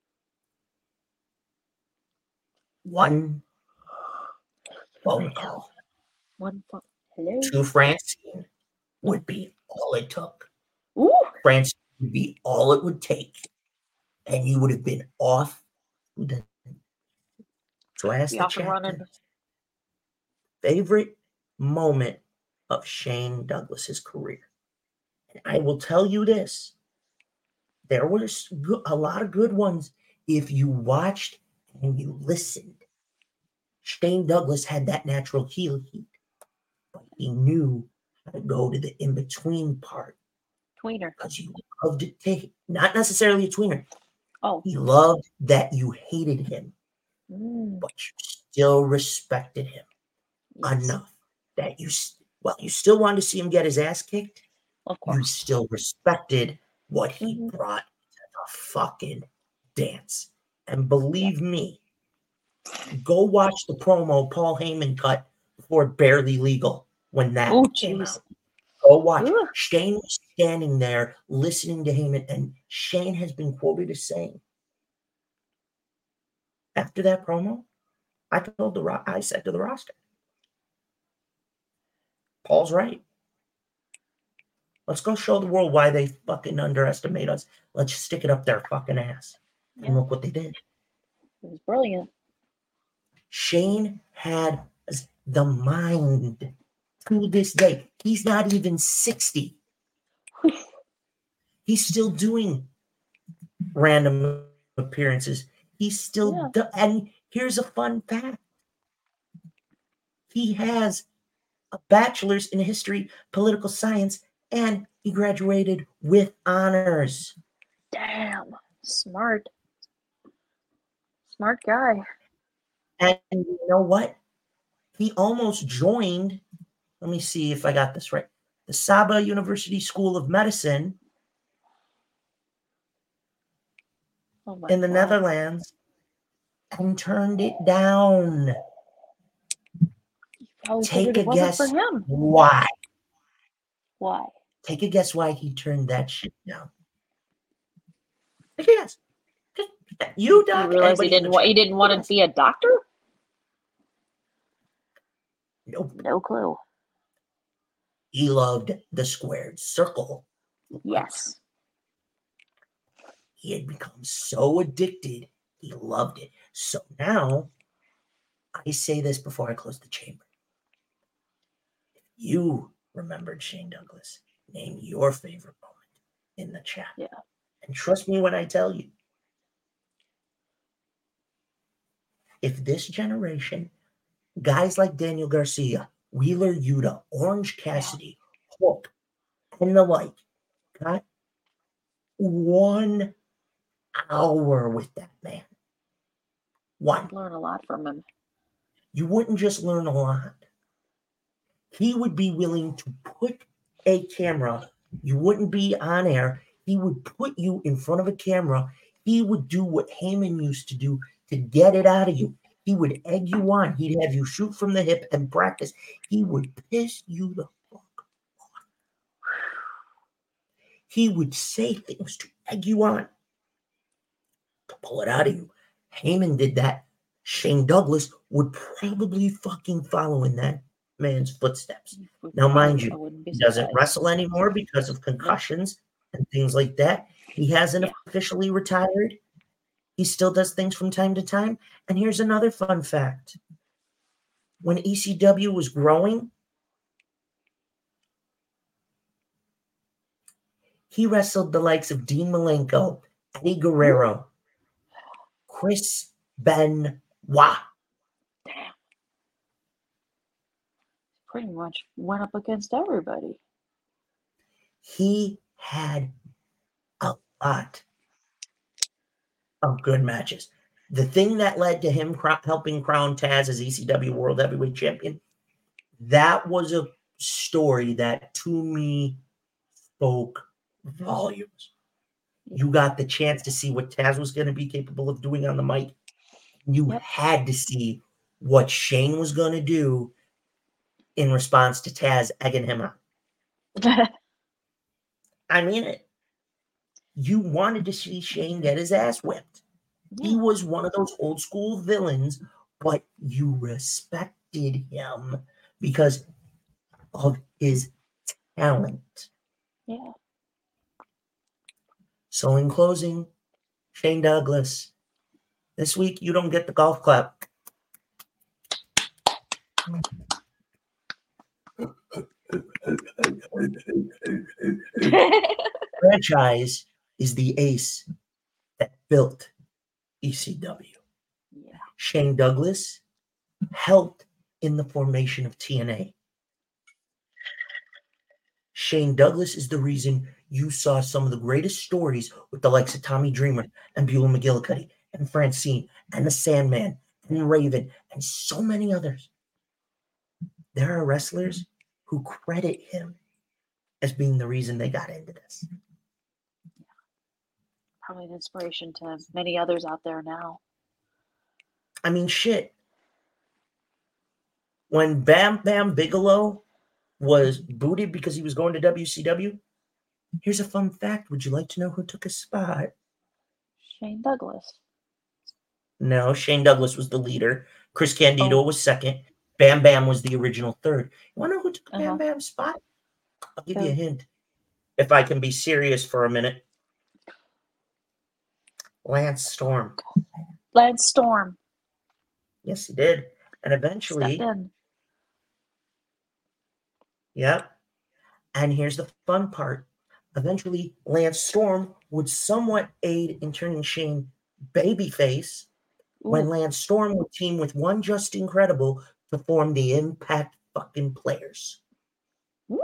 one phone call One fun. Hello. to Francine would be all it took. Ooh. Francine would be all it would take. And you would have been off the so I asked Be the off and running. chapter, favorite moment of Shane Douglas's career. And I will tell you this. There was go- a lot of good ones if you watched and you listened. Shane Douglas had that natural heel heat, but he knew how to go to the in-between part Tweener. because he loved it. To, not necessarily a tweener. Oh. He loved that you hated him, Mm. but you still respected him Yes. enough that you, s- well, you still wanted to see him get his ass kicked. Of You course. still respected what he Mhm. brought to the fucking dance. And believe me, go watch the promo Paul Heyman cut for Barely Legal when that Oh, came jeez. out. Go watch. Ugh. Shane was standing there listening to Heyman, and Shane has been quoted as saying, after that promo, I told the ro- I said to the roster, Paul's right. Let's go show the world why they fucking underestimate us. Let's stick it up their fucking ass. Yeah. And look what they did. It was brilliant. Shane had the mind to this day. He's not even sixty. He's still doing random appearances. He's still, Yeah. do- and here's a fun fact. He has a bachelor's in history, political science, and he graduated with honors. Damn. Smart. Smart guy. And you know what? He almost joined, let me see if I got this right, the Saba University School of Medicine Oh my in the God. Netherlands and turned it down. Probably Take figured a it wasn't guess for him. why. Why? Take a guess why he turned that shit down. Take a guess. Just, you, He Doc. realized he anybody in didn't the want. chat. He didn't want to be a doctor. Nope. No clue. He loved the squared circle. Yes. He had become so addicted, he loved it. So now, I say this before I close the chamber. If you remembered Shane Douglas, name your favorite moment in the chat. Yeah. And trust me when I tell you, if this generation, guys like Daniel Garcia, Wheeler Yuta, Orange Cassidy, Hook, and the like, got one hour with that man. One. Learn a lot from him. You wouldn't just learn a lot. He would be willing to put a camera. You wouldn't be on air. He would put you in front of a camera. He would do what Heyman used to do to get it out of you. He would egg you on. He'd have you shoot from the hip and practice. He would piss you the fuck off. He would say things to egg you on, to pull it out of you. Heyman did that. Shane Douglas would probably fucking follow in that man's footsteps. Now, mind you, he doesn't wrestle anymore because of concussions and things like that. He hasn't officially retired. He still does things from time to time. And here's another fun fact. When E C W was growing, he wrestled the likes of Dean Malenko, Eddie Guerrero, Chris Benoit. Damn. Pretty much went up against everybody. He had a lot of good matches. The thing that led to him cr- helping crown Taz as E C W World Heavyweight Champion, that was a story that to me spoke volumes. You got the chance to see what Taz was going to be capable of doing on the mic. You yep. had to see what Shane was going to do in response to Taz egging him on. I mean it. You wanted to see Shane get his ass whipped. Yeah. He was one of those old school villains, but you respected him because of his talent. Yeah. So in closing, Shane Douglas, this week you don't get the golf clap. Franchise is the ace that built E C W. Yeah. Shane Douglas helped in the formation of T N A. Shane Douglas is the reason you saw some of the greatest stories with the likes of Tommy Dreamer and Beulah McGillicuddy and Francine and the Sandman and Raven and so many others. There are wrestlers who credit him as being the reason they got into this. Probably an inspiration to many others out there now. I mean, shit. When Bam Bam Bigelow was booted because he was going to W C W, here's a fun fact. Would you like to know who took his spot? Shane Douglas. No, Shane Douglas was the leader. Chris Candido Oh. was second. Bam Bam was the original third. You want to know who took Uh-huh. Bam Bam's spot? I'll give Who? you a hint. If I can be serious for a minute. Lance Storm. Lance Storm. Yes, he did. And eventually, Stepped in. yep. And here's the fun part. Eventually, Lance Storm would somewhat aid in turning Shane babyface when Ooh. Lance Storm would team with one Just Incredible to form the Impact fucking Players. Ooh.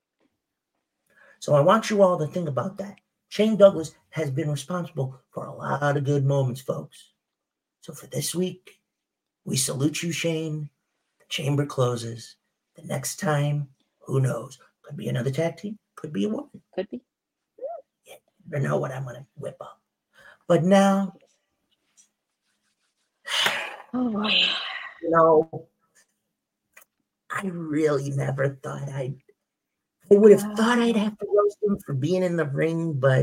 So I want you all to think about that. Shane Douglas has been responsible for a lot of good moments, folks. So for this week, we salute you, Shane. The chamber closes. The next time, who knows? Could be another tag team. Could be a woman. Could be. You never know what I'm going to whip up. But now, Oh boy. you know, I really never thought I'd. I would have thought I'd have to roast him for being in the ring, but.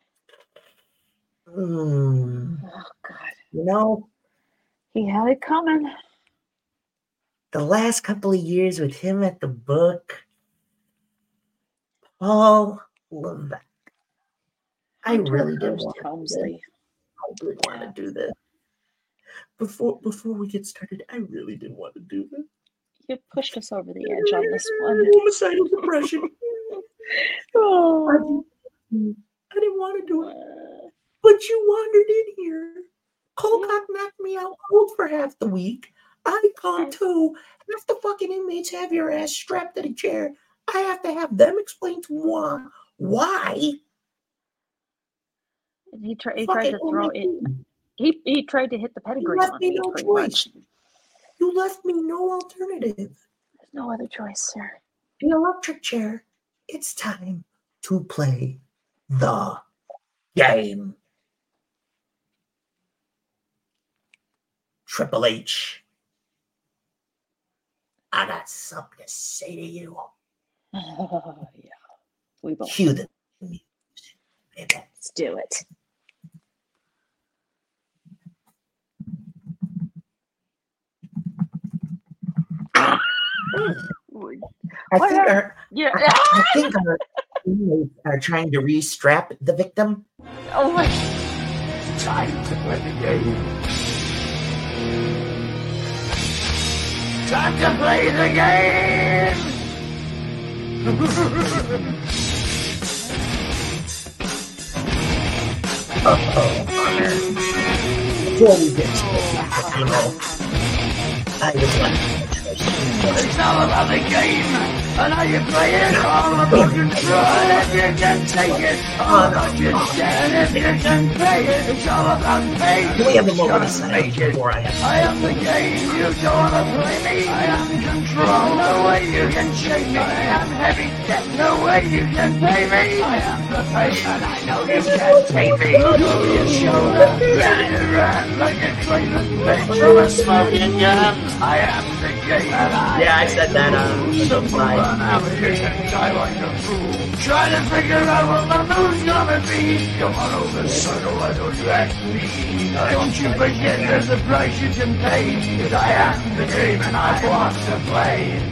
Mm, Oh, God. you know, He had it coming. the last couple of years with him at the book, Paul Levesque. I Hunter really did Hearst want to do Helmsley. this. I did want to do this. Before before we get started, I really did want to do this. You pushed us over the edge on this one. Homicidal depression. Oh. I didn't, I didn't want to do it. But you wandered in here. Colcock knocked me out cold for half the week. I come too. Half the fucking inmates have your ass strapped to the chair. I have to have them explain to moi why. He, tra- he tried to throw it. He he tried to hit the pedigree left on me me, no pretty choice. much. You left me no alternative. There's no other choice, sir. The electric chair. It's time to play the game. Triple H, I got something to say to you. Oh, yeah. We both. Cue the music, baby. Let's do it. I think What? our, Yeah. I, I think our inmates are trying to re-strap the victim. Oh my. Time to play the game. Time to play the game! Uh-oh, Hunter. Before we get to this, you know, I would like to It's all about the game, and how you play it, all about control, and if you can take it, all about your stand, if you can play it, it's all about pain. Do we have a moment of silence before I have I am the game, you don't wanna play me, I am control, no way you can shake me, I am heavy debt, no way you can pay me, I am the pain, and I know you can't take me, over your shoulder, ready to run, like a craven bitch from a smoking gun, I am the game, and I Yeah, I said that on some Run out here and die like a fool. Try to figure out what my move's gonna be. Come on over, sucker, why don't you act me? Don't you forget there's a price you can pay. Cause I am the game and I want to play.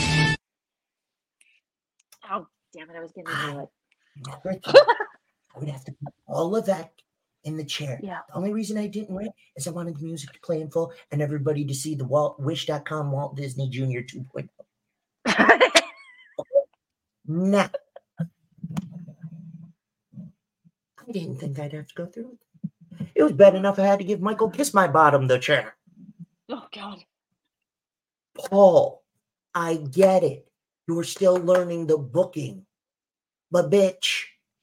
Oh, damn it. I was getting into it. Never thought I would have to put all of that in the chair. Yeah. The only reason I didn't write is I wanted the music to play in full and everybody to see the Walt Wish dot com Walt Disney Junior two point oh. Nah. I didn't think I'd have to go through it. It was bad enough I had to give Michael Kiss My Bottom the chair. Oh, God. Paul, I get it. You're still learning the booking. But bitch,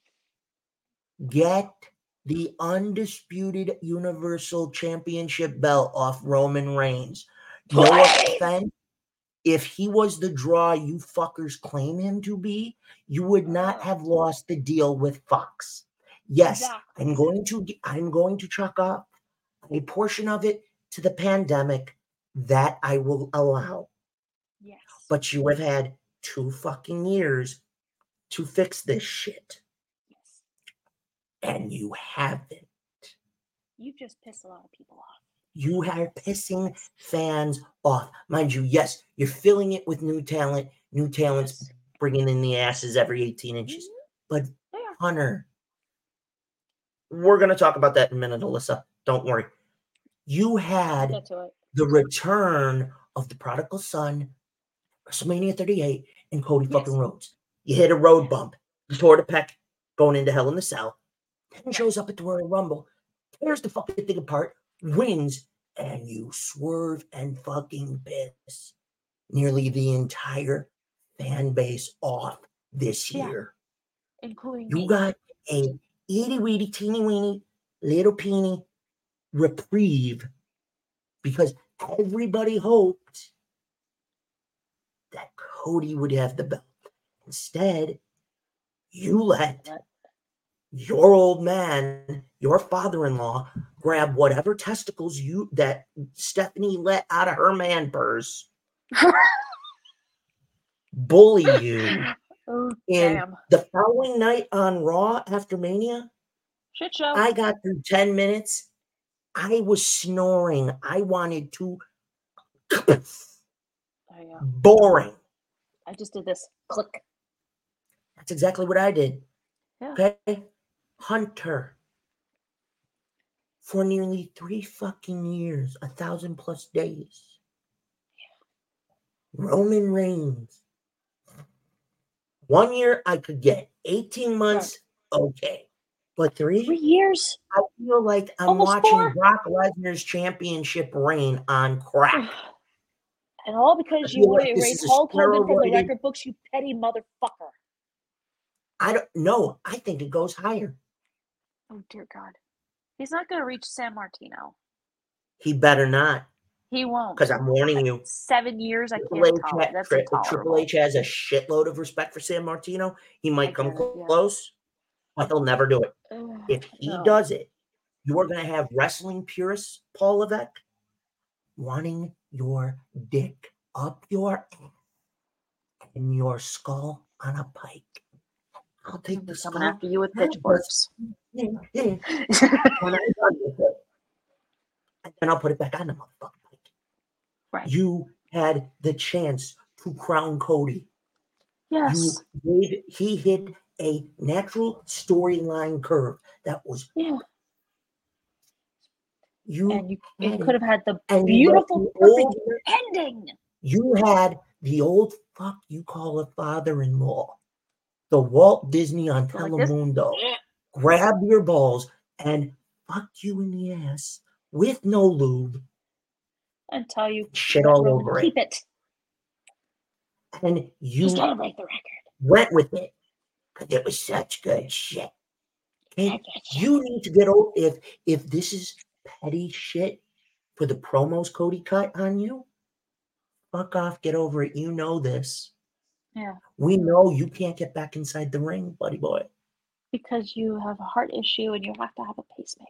get the undisputed Universal Championship belt off Roman Reigns. No offense. If he was the draw you fuckers claim him to be, you would not have lost the deal with Fox. Yes, Exactly. I'm going to I'm going to chalk up a portion of it to the pandemic. That I will allow. Yes. But you have had two fucking years to fix this shit. Yes. And you haven't. You just piss a lot of people off. You are pissing fans off. Mind you, yes, you're filling it with new talent. New talent's Yes. bringing in the asses every eighteen inches. But Yeah. Hunter, we're going to talk about that in a minute, Alyssa. Don't worry. You had Get to it. the return of the prodigal son, WrestleMania thirty-eight, and Cody Yes. fucking Rhodes. You hit a road bump. You tore the pec going into Hell in the Cell. Then shows up at the Royal Rumble, tears the fucking thing apart, wins, and you swerve and fucking piss nearly the entire fan base off this Yeah. year. Including You me. got a itty weeny, teeny weeny, little peeny reprieve because everybody hoped that Cody would have the belt. Instead, you let your old man, your father-in-law, grab whatever testicles you that Stephanie let out of her man purse bully you. Oh, And damn. the following night on Raw after Mania, Shit show. I got through ten minutes. I was snoring. I wanted to. There you go. Boring. I just did this. Click. That's exactly what I did. Yeah. Okay? Hunter. For nearly three fucking years, a thousand plus days. Roman Reigns. One year I could get. eighteen months, right. Okay. But three? Three years? I feel like I'm Almost watching four? Brock Lesnar's championship reign on crack. And all because I you feel want like to this erase is a Hulk Hogan from the steroided- record books, you petty motherfucker. I don't know. I think it goes higher. Oh, dear God. He's not going to reach San Martino. He better not. He won't. Because I'm warning you. Seven years, I Triple can't H, tolerate. That's Tri- intolerable. Triple H has a shitload of respect for San Martino. He might I come get it, yeah. close, but he'll never do it. Ugh, If he no. does it, you are going to have wrestling purists, Paul Levesque, wanting your dick up your ass and your skull on a pike. I'll take the Coming skull. after you with pitchforks. When I'm done with it, and then I'll put it back on the motherfucking pike. Right. You had the chance to crown Cody. Yes. You gave, he hit a natural storyline curve that was. Yeah. You and you, you had could it. have had the And you beautiful, let the perfect old- ending. You had the old fuck you call a father-in-law, the Walt Disney on Like this? Telemundo, grab your balls and fuck you in the ass with no lube, And tell you shit let all Roman over keep it. it. And you He's trying to break the record. went with it because it was such good shit. And you need to get over if if this is petty shit for the promos Cody cut on you. Fuck off, get over it. You know this. Yeah. We know you can't get back inside the ring, buddy boy. Because you have a heart issue and you have to have a pacemaker.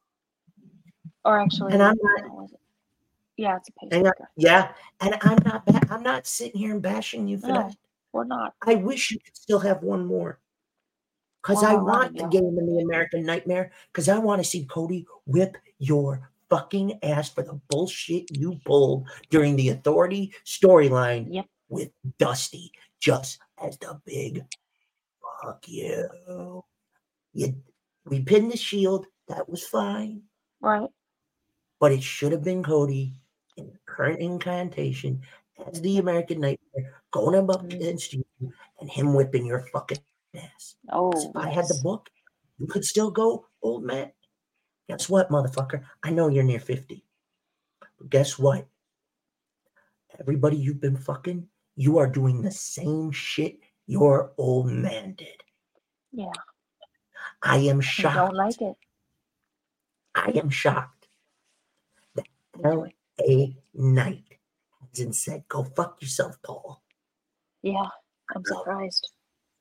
Or actually, And I'm what not- was it? Yeah, it's a And pacemaker. I- yeah, and I'm not ba- I'm not sitting here and bashing you for No, that. we're not. I wish you could still have one more. Because One I more want running, the yeah. game in the American Nightmare. Because I want to see Cody whip your fucking ass for the bullshit you pulled during the Authority storyline Yep. with Dusty, just as the big fuck you. You we pinned the Shield. That was fine. Right. But it should have been Cody in the current incantation as the American Nightmare going up against you and him whipping your fucking ass. Oh, 'Cause if I had the yes. book, you could still go, old man. Guess what, motherfucker? I know you're near fifty. But guess what? Everybody you've been fucking, you are doing the same shit your old man did. Yeah. I am I shocked. don't like it. I am shocked that L A Knight hasn't said, go fuck yourself, Paul. Yeah. I'm surprised.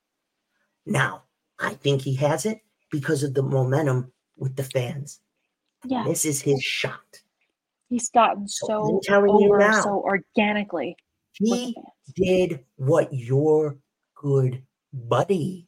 Now, I think he has it because of the momentum with the fans. Yeah. This is his shot. He's gotten So so I'm telling you over now, so organically. with the He fans. did what your good buddy,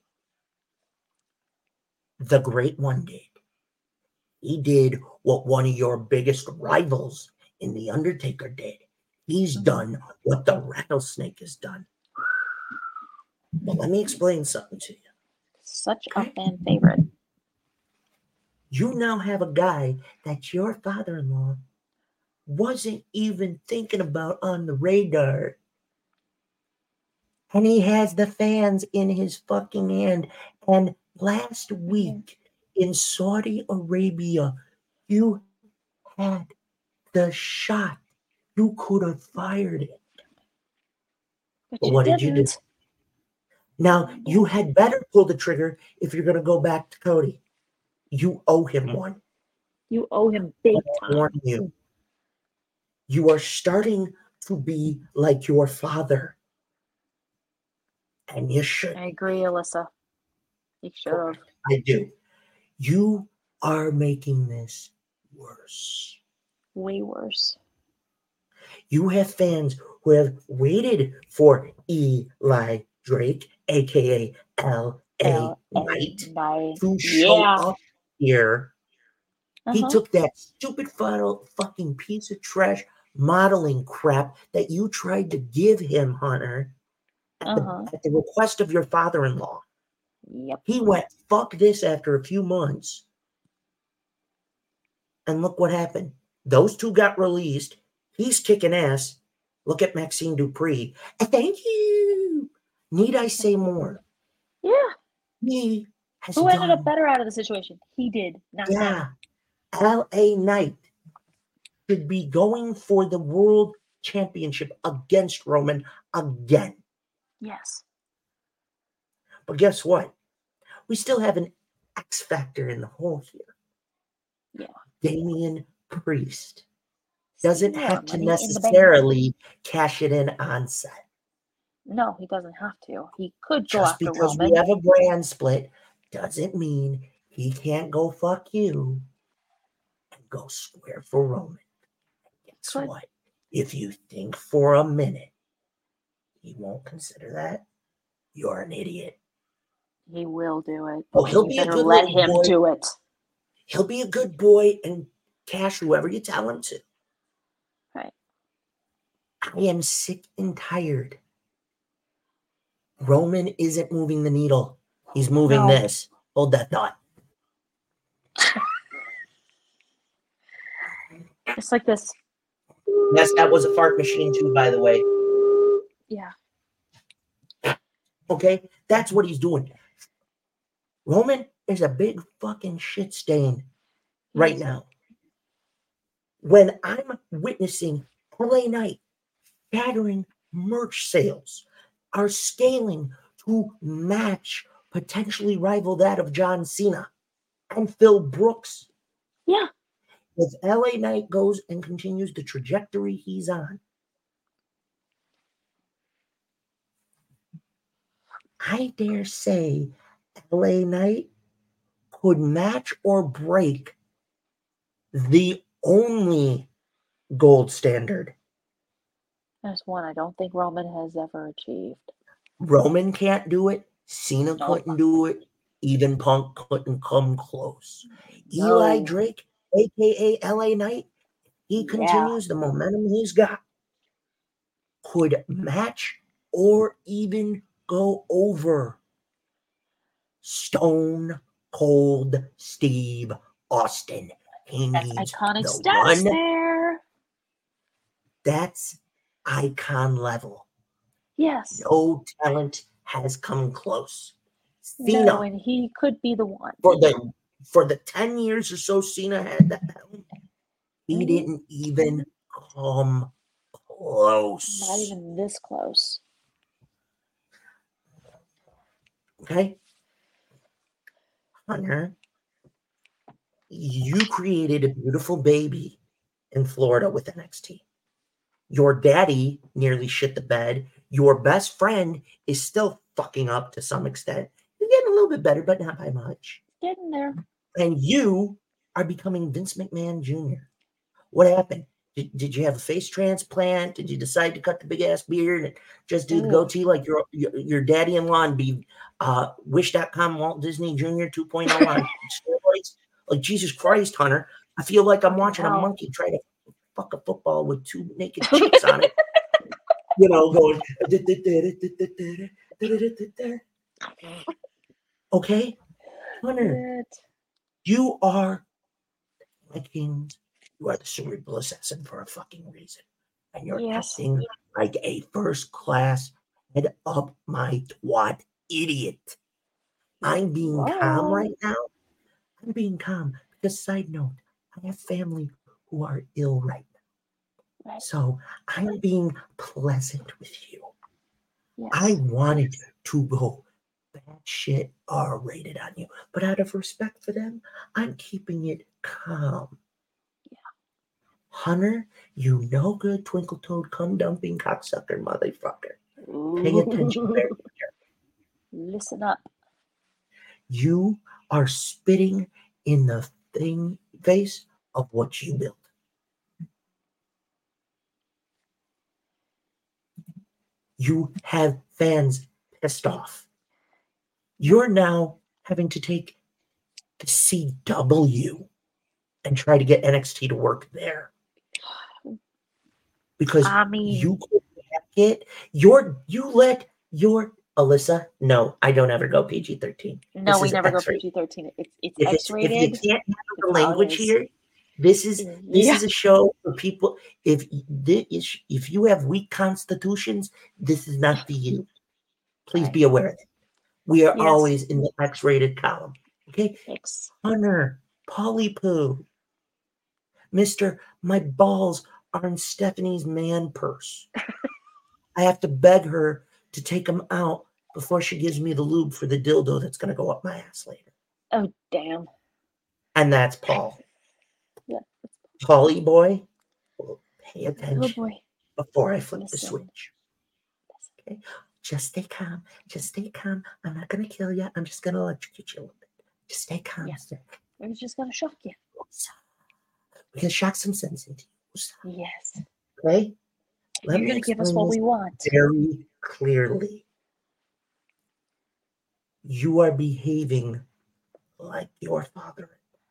the Great One, did. He did what one of your biggest rivals in The Undertaker did. He's done what the Rattlesnake has done. But let me explain something to you. Such a fan favorite. You now have a guy that your father-in-law wasn't even thinking about on the radar. And he has the fans in his fucking hand. And last week in Saudi Arabia, you had the shot. You could have fired it. But, But you what did you do? didn't. Now, you had better pull the trigger if you're going to go back to Cody. You owe him one. You owe him big I time. warn you. You are starting to be like your father. And you should. I agree, Alyssa. You should have. I do. You are making this worse. Way worse. You have fans who have waited for Eli Drake, aka L A Knight, to show Yeah. up here. He Uh-huh. took that stupid funnel, fucking piece of trash modeling crap that you tried to give him, Hunter, at, Uh-huh. the, at the request of your father-in-law. Yep. He went, fuck this after a few months. And look what happened. Those two got released. He's kicking ass. Look at Maxine Dupree. And thank you. Need I say more? Yeah. He has Who ended done, up better out of the situation? He did, not him. yeah. L A Knight should be going for the world championship against Roman again. Yes. But guess what? We still have an X factor in the hole here. Yeah. Damian Priest doesn't Still have to money in the bank. necessarily cash it in on set. No, he doesn't have to. He could go Just after because Roman. we have a brand split doesn't mean he can't go fuck you and go square for Roman. Guess Could. what? If you think for a minute he won't consider that, you're an idiot. He will do it. Oh, he'll You be a better good let little him boy. do it. He'll be a good boy and cash whoever you tell him to. Right. I am sick and tired. Roman isn't moving the needle. He's moving No. this. Hold that thought. Just like this. Yes, that was a fart machine too, by the way. Yeah. Okay? That's what he's doing. Roman is a big fucking shit stain right now. When I'm witnessing L A Knight shattering merch sales are scaling to match, potentially rival that of John Cena and Phil Brooks. Yeah. If L A Knight goes and continues the trajectory he's on, I dare say L A Knight could match or break the only gold standard. There's one I don't think Roman has ever achieved. Roman can't do it. Cena Nope. couldn't do it. Even Punk couldn't come close. No. Eli Drake, a k a. L A Knight, he Yeah. continues the momentum he's got, could match or even go over Stone Cold Steve Austin. He That's needs iconic the stats one. there. That's icon level. Yes. No talent has come close. Cena, No, and he could be the one. for the for the ten years or so Cena had that helmet, he Mhm. didn't even come close. Not even this close. Okay? Hunter, you created a beautiful baby in Florida with N X T. Your daddy nearly shit the bed. Your best friend is still fucking up to some extent. You're getting a little bit better, but not by much. Getting there. And you are becoming Vince McMahon Junior What happened? Did, did you have a face transplant? Did you decide to cut the big ass beard and just do the Ooh. goatee like your your, your daddy-in-law and be uh, Wish dot com Walt Disney Junior two point oh on steroids? Like, Jesus Christ, Hunter. I feel like I'm watching a Wow. monkey try to fuck a football with two naked chicks on it. You know, going. Okay? Hunter, Shit. you are my kings. You are the cerebral assassin for a fucking reason. And you're Yes. acting like a first class head up my twat idiot. I'm being calm Wow. right now. I'm being calm because, side note, I have family who are ill right now. Right. So I'm being pleasant with you. Yes. I wanted to go bad shit R rated on you, but out of respect for them, I'm keeping it calm. Yeah. Hunter, you no good twinkle toed cum dumping cocksucker motherfucker. Pay attention there. Listen up. You are spitting in the thing face of what you built. You have fans pissed off. You're now having to take the C W and try to get N X T to work there. Because I mean, you couldn't hack it. Your, you let your Alyssa, no, I don't ever go P G thirteen. No, This we is never go X-rated. P G thirteen. It's it's If, it's, X if rated. you can't handle the That's how it language is. here, this is this Yeah. is a show for people. If this, if you have weak constitutions, this is not for you. Please Right. be aware of it. We are Yes. always in the X-rated column. Okay, X. Hunter, Polly Poo, Mister My balls are in Stephanie's man purse. I have to beg her to take them out before she gives me the lube for the dildo that's going to go up my ass later. Oh damn. And that's Paul. Yeah. Polly boy, pay Oh attention boy. before I flip the Listen. switch. Okay, just stay calm. Just stay calm. I'm not going to kill you. I'm just going to electrocute you a little bit. Just stay calm. Yeah. Sir. I was just gonna shock you. We can shock some sense into you. Yes. Okay? Let You're me gonna give us explain what this we want. very clearly. You are behaving like your father.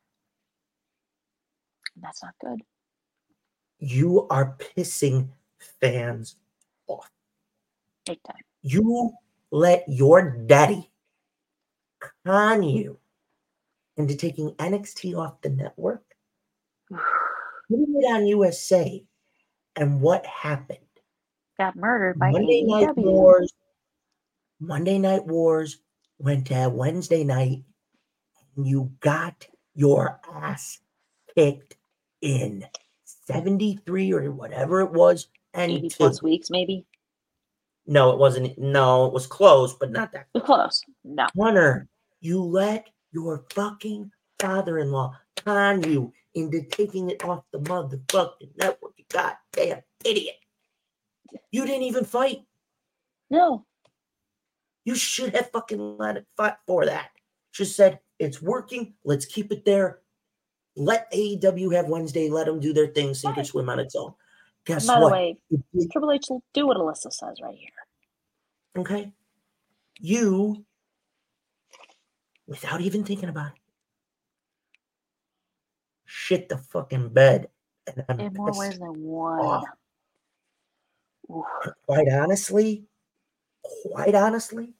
That's not good. You are pissing fans off. Big time. You let your daddy con you into taking N X T off the network, putting it on U S A, and what happened? Got murdered by Monday A E Night W. Wars. Monday Night Wars went to Wednesday night, and you got your ass kicked in seventy-three or whatever it was, and eighty two. plus weeks, maybe. No, it wasn't. No, it was close, but not that close. Close. No. Hunter, you let your fucking father-in-law con you into taking it off the motherfucking network. You goddamn idiot. You didn't even fight. No. You should have fucking let it fight for that. Just said, it's working. Let's keep it there. Let A E W have Wednesday. Let them do their thing. Sink or swim on its own. Guess By what? the way, Triple H will do what Alyssa says right here. Okay. You, without even thinking about it, shit the fucking bed. And I'm In more pissed ways than one. off. Oof. Quite honestly, quite honestly,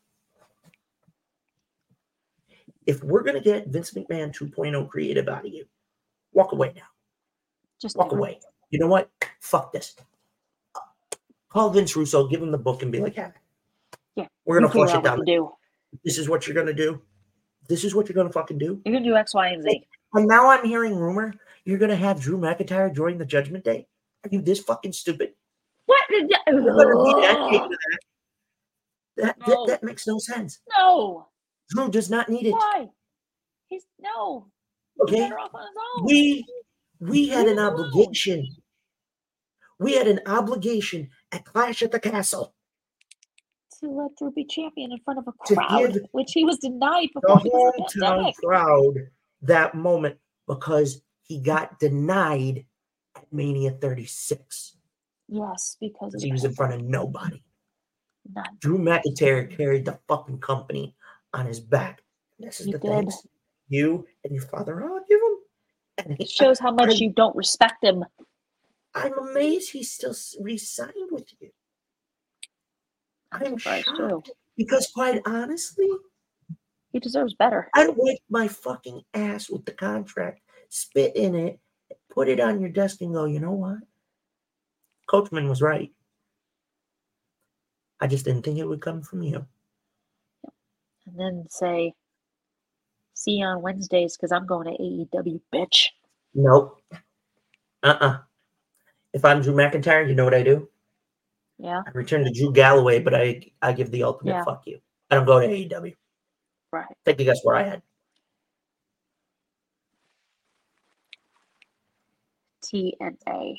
if we're going to get Vince McMahon two point oh creative out of you, walk away now. Just Walk do it. away. You know what? Fuck this. Call Vince Russo, give him the book, and be like, yeah, Yeah. we're going to You flush figure it out what down. to do. This is what you're going to do. This is what you're going to fucking do. You're gonna do X, Y, and Z. And now I'm hearing rumor you're going to have Drew McIntyre join the Judgment Day. Are you this fucking stupid? What? Did you- You're going to be that capable of that. That, that, No. that makes no sense. No. Drew does not need it. Why? He's no. He's Okay? better off on his own. We we had Leave an him alone. obligation. We had an obligation at Clash at the Castle To let Drew be champion in front of a to crowd, give which he was denied the before because of the hometown pandemic. crowd that moment because he got denied at Mania thirty-six Yes, because because of he was in front of nobody. none. Drew McIntyre carried the fucking company on his back. This is He the did. things you and your father, I'll give him. And It shows how much I'm, you don't respect him. I'm amazed he still s- re-signed with you. I'm surprised too. shocked because, quite honestly, He deserves better. I'd wipe my fucking ass with the contract, spit in it, put it on your desk, and go, you know what? Coachman was right. I just didn't think it would come from you. And then say, see you on Wednesdays because I'm going to A E W, bitch. Nope. Uh-uh. If I'm Drew McIntyre, you know what I do? Yeah. I return to Drew Galloway, but I I give the ultimate Yeah. fuck you. I don't go to A E W. Right. Take a guess where I had. T N A.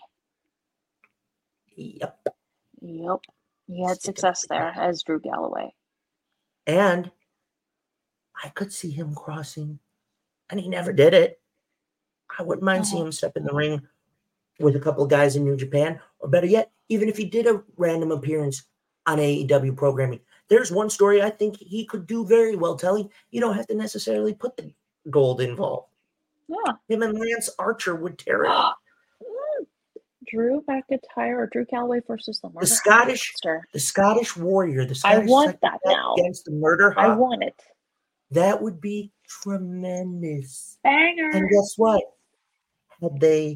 Yep. Yep. He had success there as Drew Galloway. And I could see him crossing, and he never did it. I wouldn't mind seeing him step in the ring with a couple of guys in New Japan, or better yet, even if he did a random appearance on A E W programming. There's one story I think he could do very well telling. You don't have to necessarily put the gold involved. Yeah. Him and Lance Archer would tear it up. Drew McIntyre or Drew Galloway versus the Murder The Scottish, Monster. the Scottish Warrior, the I Scottish want that now. against the Murder I Hawk. want it. That would be tremendous. Banger. And guess what? Had they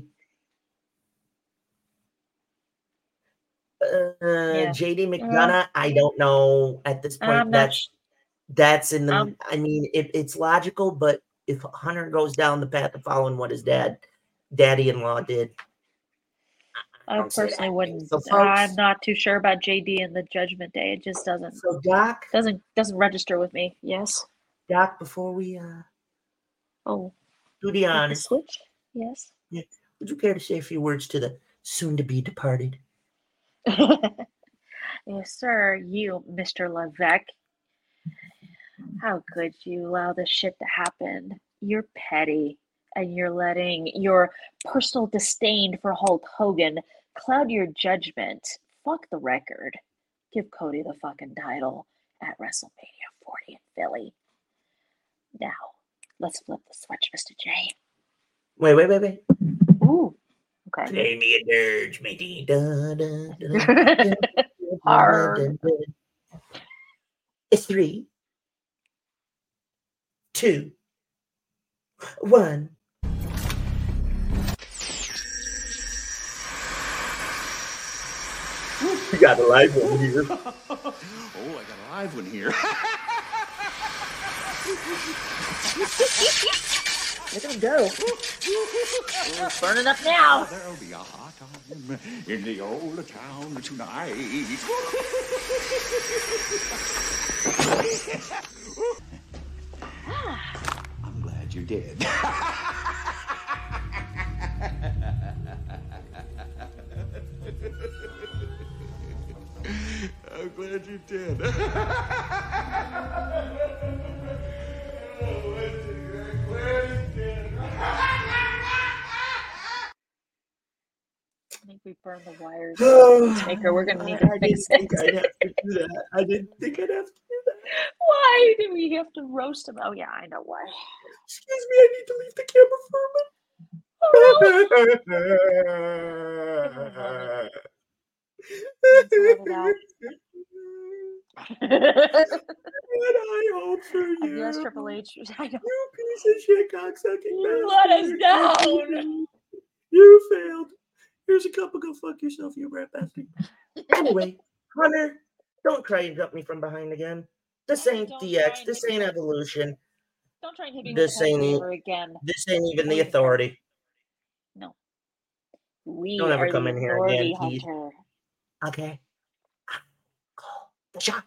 uh, Yeah. J D McDonough, I don't know at this point. I'm not that's sh- that's in the. Um, I mean, it, it's logical, but if Hunter goes down the path of following what his dad, daddy-in-law did, I don't see it personally happening. wouldn't. So, folks- I'm not too sure about J D and the Judgment Day. It just doesn't so Doc, doesn't doesn't register with me. Yes. Doc, before we uh Oh. do the With the honors, switch. Yes. yeah, would you care to say a few words to the soon-to-be departed? Yes, sir. You, Mister Levesque. How could you allow this shit to happen? You're petty, and you're letting your personal disdain for Hulk Hogan cloud your judgment. Fuck the record. Give Cody the fucking title at WrestleMania forty in Philly. Now, let's flip the switch, Mister J. Wait, wait, wait, wait. Ooh. Okay. Play me a dirge, matey. Dun, dun, dun, dun, dun, Arr. dun, dun. It's three, two, one. We got a live one here. Oh, I got a live one here. Look at him go. Ooh, it's burning up now. There'll be a hot time in the old town tonight. I'm glad you did. I'm glad you did. I think we burned the wires. Oh, Maker, we're gonna need I to fix didn't it. think I'd have to do that. I didn't think I'd have to do that. Why do we have to roast him? Oh yeah, I know why. Excuse me, I need to leave the camera for a minute. And I hope for you. Yes, Triple H. I know. You piece of shit cocksucking You bastard. let us down. You failed. Here's a cup of go fuck yourself, you rat bastard. Anyway, Hunter, don't try and jump me from behind again. This ain't Don't D X. try and This hit ain't me. evolution. Don't try and hit me This with ain't that e- hammer again. This ain't even the Wait. authority. No. We Don't ever are come the in here authority, again, Keith. Hunter. Okay. Call the shots.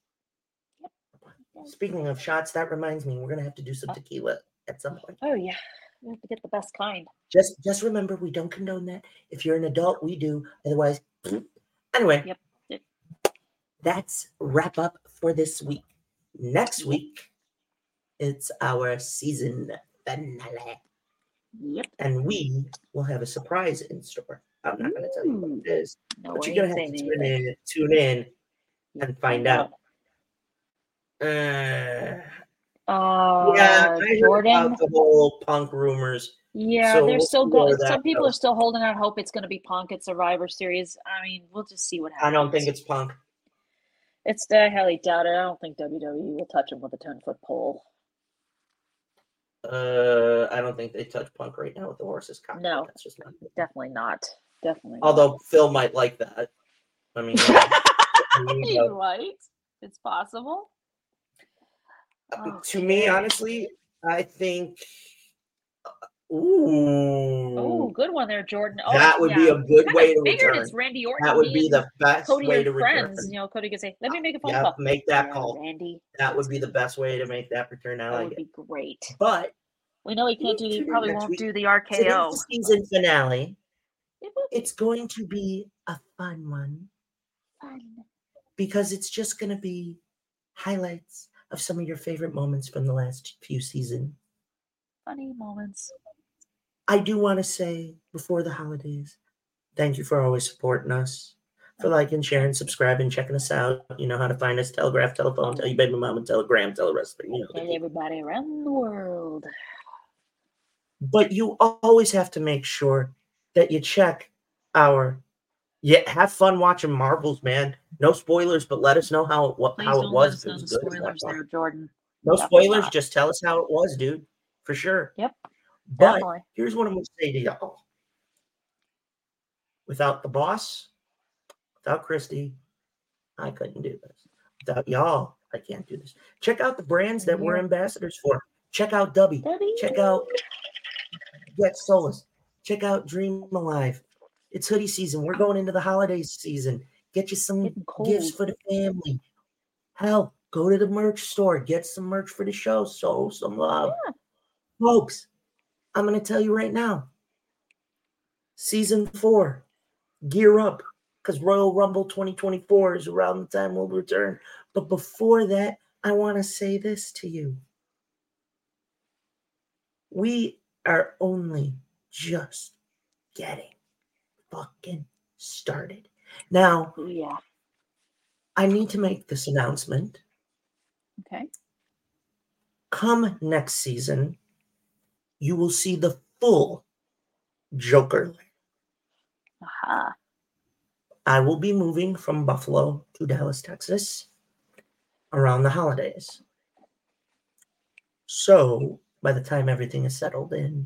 Speaking of shots, that reminds me, we're gonna have to do some tequila at some point. Oh yeah, we have to get the best kind. Just just remember, we don't condone that. If you're an adult, we do. Otherwise, anyway. Yep. Yep. That's wrap up for this week. Next week, it's our season finale. Yep. And we will have a surprise in store. I'm not going to tell you what it is, No, but we you're going ain't to have saying to tune anything. in, tune in and find out. Uh, Uh, yeah, I heard Jordan. about the whole Punk rumors. Yeah, so they're we'll still see going. where that Some people goes. are still holding out hope it's going to be Punk at Survivor Series. I mean, we'll just see what happens. I don't think it's Punk. It's I highly doubt it. I don't think W W E will touch him with a ten foot pole. Uh, I don't think they touch Punk right now with the horse's cock. No, That's just not. definitely not. Definitely. Although Phil might like that. I mean, I mean, You're uh, right. It's possible. to me, honestly, I think. Ooh. Oh, good one there, Jordan. Oh, That would yeah. be a good Kinda way to figured return. It's Randy Orton. That would He be and the best Cody way are to friends. return. You know, Cody could say, "Let me make a phone Yeah, call." make that Yeah, call. Randy. That would be the best way to make that return. I That like would it. be great. But We know he can't do. He tune in probably next won't week. do the Since R K O. it's the season finale, It will be it's going to be a fun one fun. because it's just going to be highlights of some of your favorite moments from the last few seasons. Funny moments. I do want to say before the holidays, thank you for always supporting us. for liking, sharing, subscribing, checking us out. You know how to find us. Telegraph, telephone, tell your baby mama, telegram, telewrestling. You know. And everybody around the world. But you always have to make sure that you check our. Yeah, have fun watching Marvels, man. No spoilers, but let us know how it what Please how it don't was. let If us it know was the good. or spoilers not. there, Jordan. No Definitely spoilers. not. Just tell us how it was, dude. For sure. Yep. But Definitely. here's what I'm going to say to y'all. Without the boss, without Christy, I couldn't do this. Without y'all, I can't do this. Check out the brands that we're Yeah. ambassadors for. Check out Dubby. Dubby. Check out Get Solace. Check out Dream Alive. It's hoodie season. We're going into the holiday season. Get you some Getting cold. gifts for the family. Hell, go to the merch store. Get some merch for the show. Show some love. Yeah. Folks, I'm going to tell you right now. Season four. Gear up. Because Royal Rumble twenty twenty-four is around the time we'll return. But before that, I want to say this to you. We are only just getting fucking started. Now, Oh, yeah. I need to make this announcement. Okay. Come next season, you will see the full Joker. Aha. I will be moving from Buffalo to Dallas, Texas around the holidays. So, by the time everything is settled in,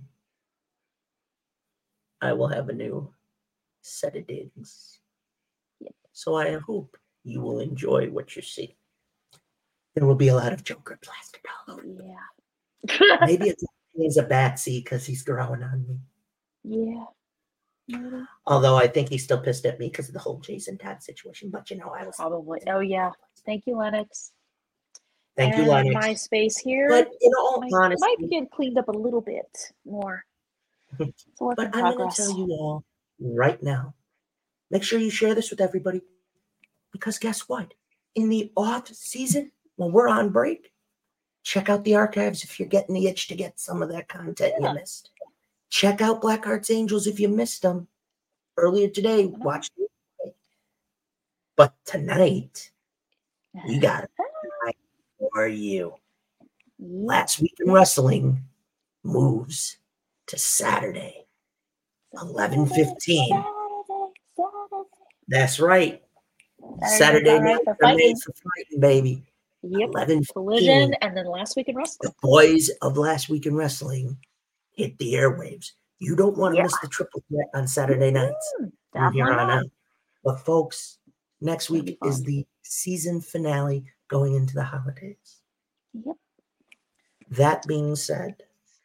I will have a new set of digs. Yep. So I hope you will enjoy what you see. There will be a lot of Joker plastered all over. Yeah. Maybe it's he's a Batsy because he's growing on me. Yeah. Maybe. Although I think he's still pissed at me because of the whole Jason Todd situation. But you know, I was Probably. Oh, yeah. Thank you, Lennox. Thank and you, Lennox. My space here But in all might, honesty, might get cleaned up a little bit more. It's a work in but I'm going to progress. tell you all right now. Make sure you share this with everybody. Because guess what? In the off season, when we're on break, check out the archives if you're getting the itch to get some of that content Yeah. you missed. Check out Black Hearts Angels if you missed them. Earlier today, watch them. But tonight, we got it for you. Last Week in Wrestling moves to Saturday, eleven fifteen. That's right. Saturday all right night for for made fighting. for fighting, baby. Yep. eleven Collision, fifteen. and then Last Week in Wrestling. The boys of Last Week in Wrestling hit the airwaves. You don't want to Yeah. miss the triple threat on Saturday nights Mm, from here definitely on not. out. But folks, next Gonna be week is fun. the season finale going into the holidays. Yep. That being said,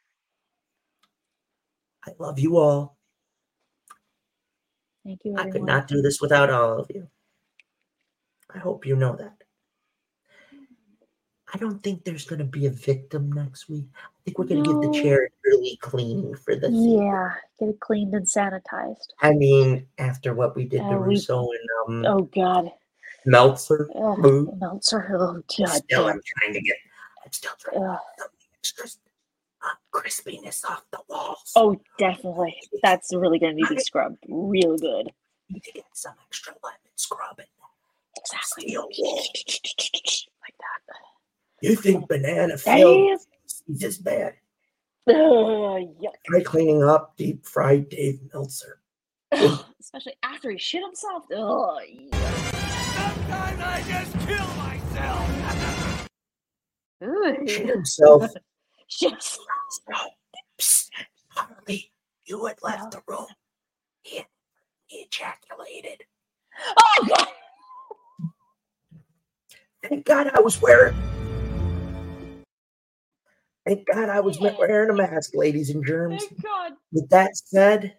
I love you all. Thank you, I could everyone. not do this without all of you. I hope you know that. I don't think there's going to be a victim next week. I think we're going to give the No. chair an early cleaning for the Yeah. Get it cleaned and sanitized. I mean, after what we did to Uh, we- Russo and um, Oh, God. Meltzer, Ugh, boo. Meltzer. Oh, God. Still, damn. I'm trying to get, I'm still trying to Ugh. get some extra uh, crispiness off the walls. Oh, definitely. That's really going to need to be scrubbed real good. Need to get some extra lemon scrub in there. Exactly. Steel wool. Like that. You think banana Damn. filled is this bad? Ugh, yuck. Try cleaning up deep fried Dave Meltzer. Ugh, especially after he shit himself. Ugh, yuck. Sometimes I just kill myself. Ooh. Shit himself. Shit himself. Psst, Harley, you had left the room. He, he ejaculated. Oh, God. Thank God I was wearing. Thank God I was wearing a mask, ladies and germs. Thank God. With that said,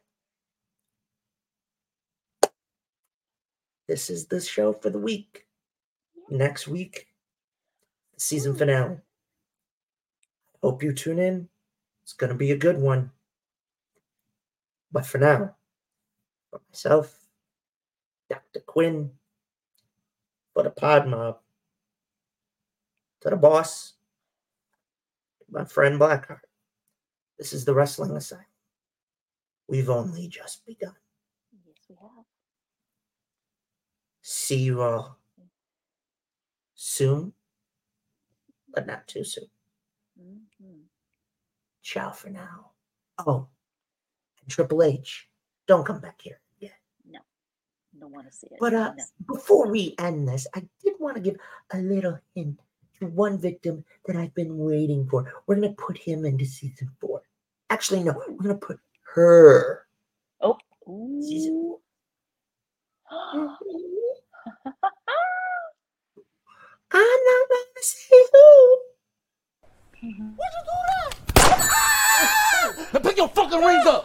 this is the show for the week. Next week, the season finale. Hope you tune in. It's going to be a good one. But for now, for myself, Doctor Quinn, for the Pod Mob, to the boss, my friend Blackheart, this is the Wrestling Asylum. We've only just begun. Yes, we have. See you all soon, but not too soon. Mm-hmm. Ciao for now. Oh, and Triple H, don't come back here. Yeah. No, don't want to see it. But uh, No. before we end this, I did want to give a little hint to one victim that I've been waiting for. We're going to put him into season four. Actually, no, we're going to put her. Oh. Season four. I'm not going to say who. What you do that? Now pick your fucking rings up.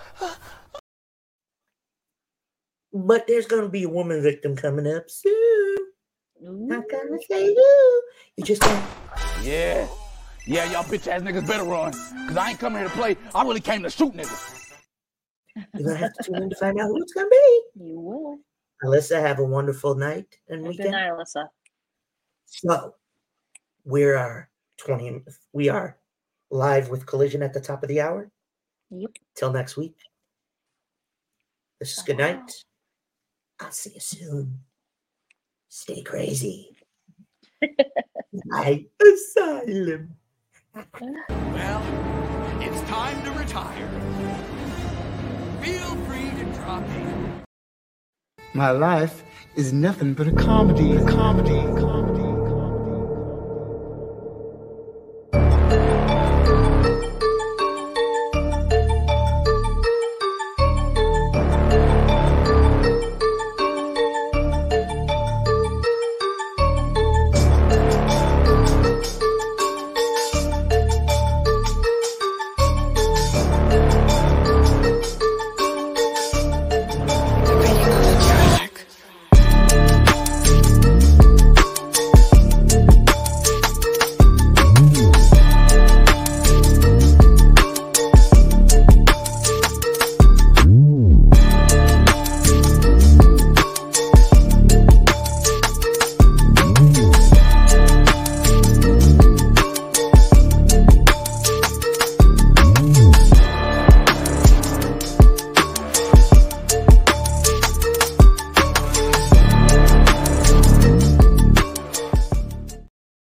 But there's going to be a woman victim coming up soon. Not going to say who. You just don't. Yeah. Yeah, y'all bitch ass niggas better run. Because I ain't coming here to play. I really came to shoot niggas. You're going to have to tune in to find out who it's going to be. You will. Alyssa, have a wonderful night and Good weekend. night, Alyssa. So, we are twenty. We are live with Collision at the top of the hour. Yep. Till next week. This is good night. I'll see you soon. Stay crazy. Night Asylum. Well, it's time to retire. Feel free to drop in. My life is nothing but a comedy. A comedy. A comedy.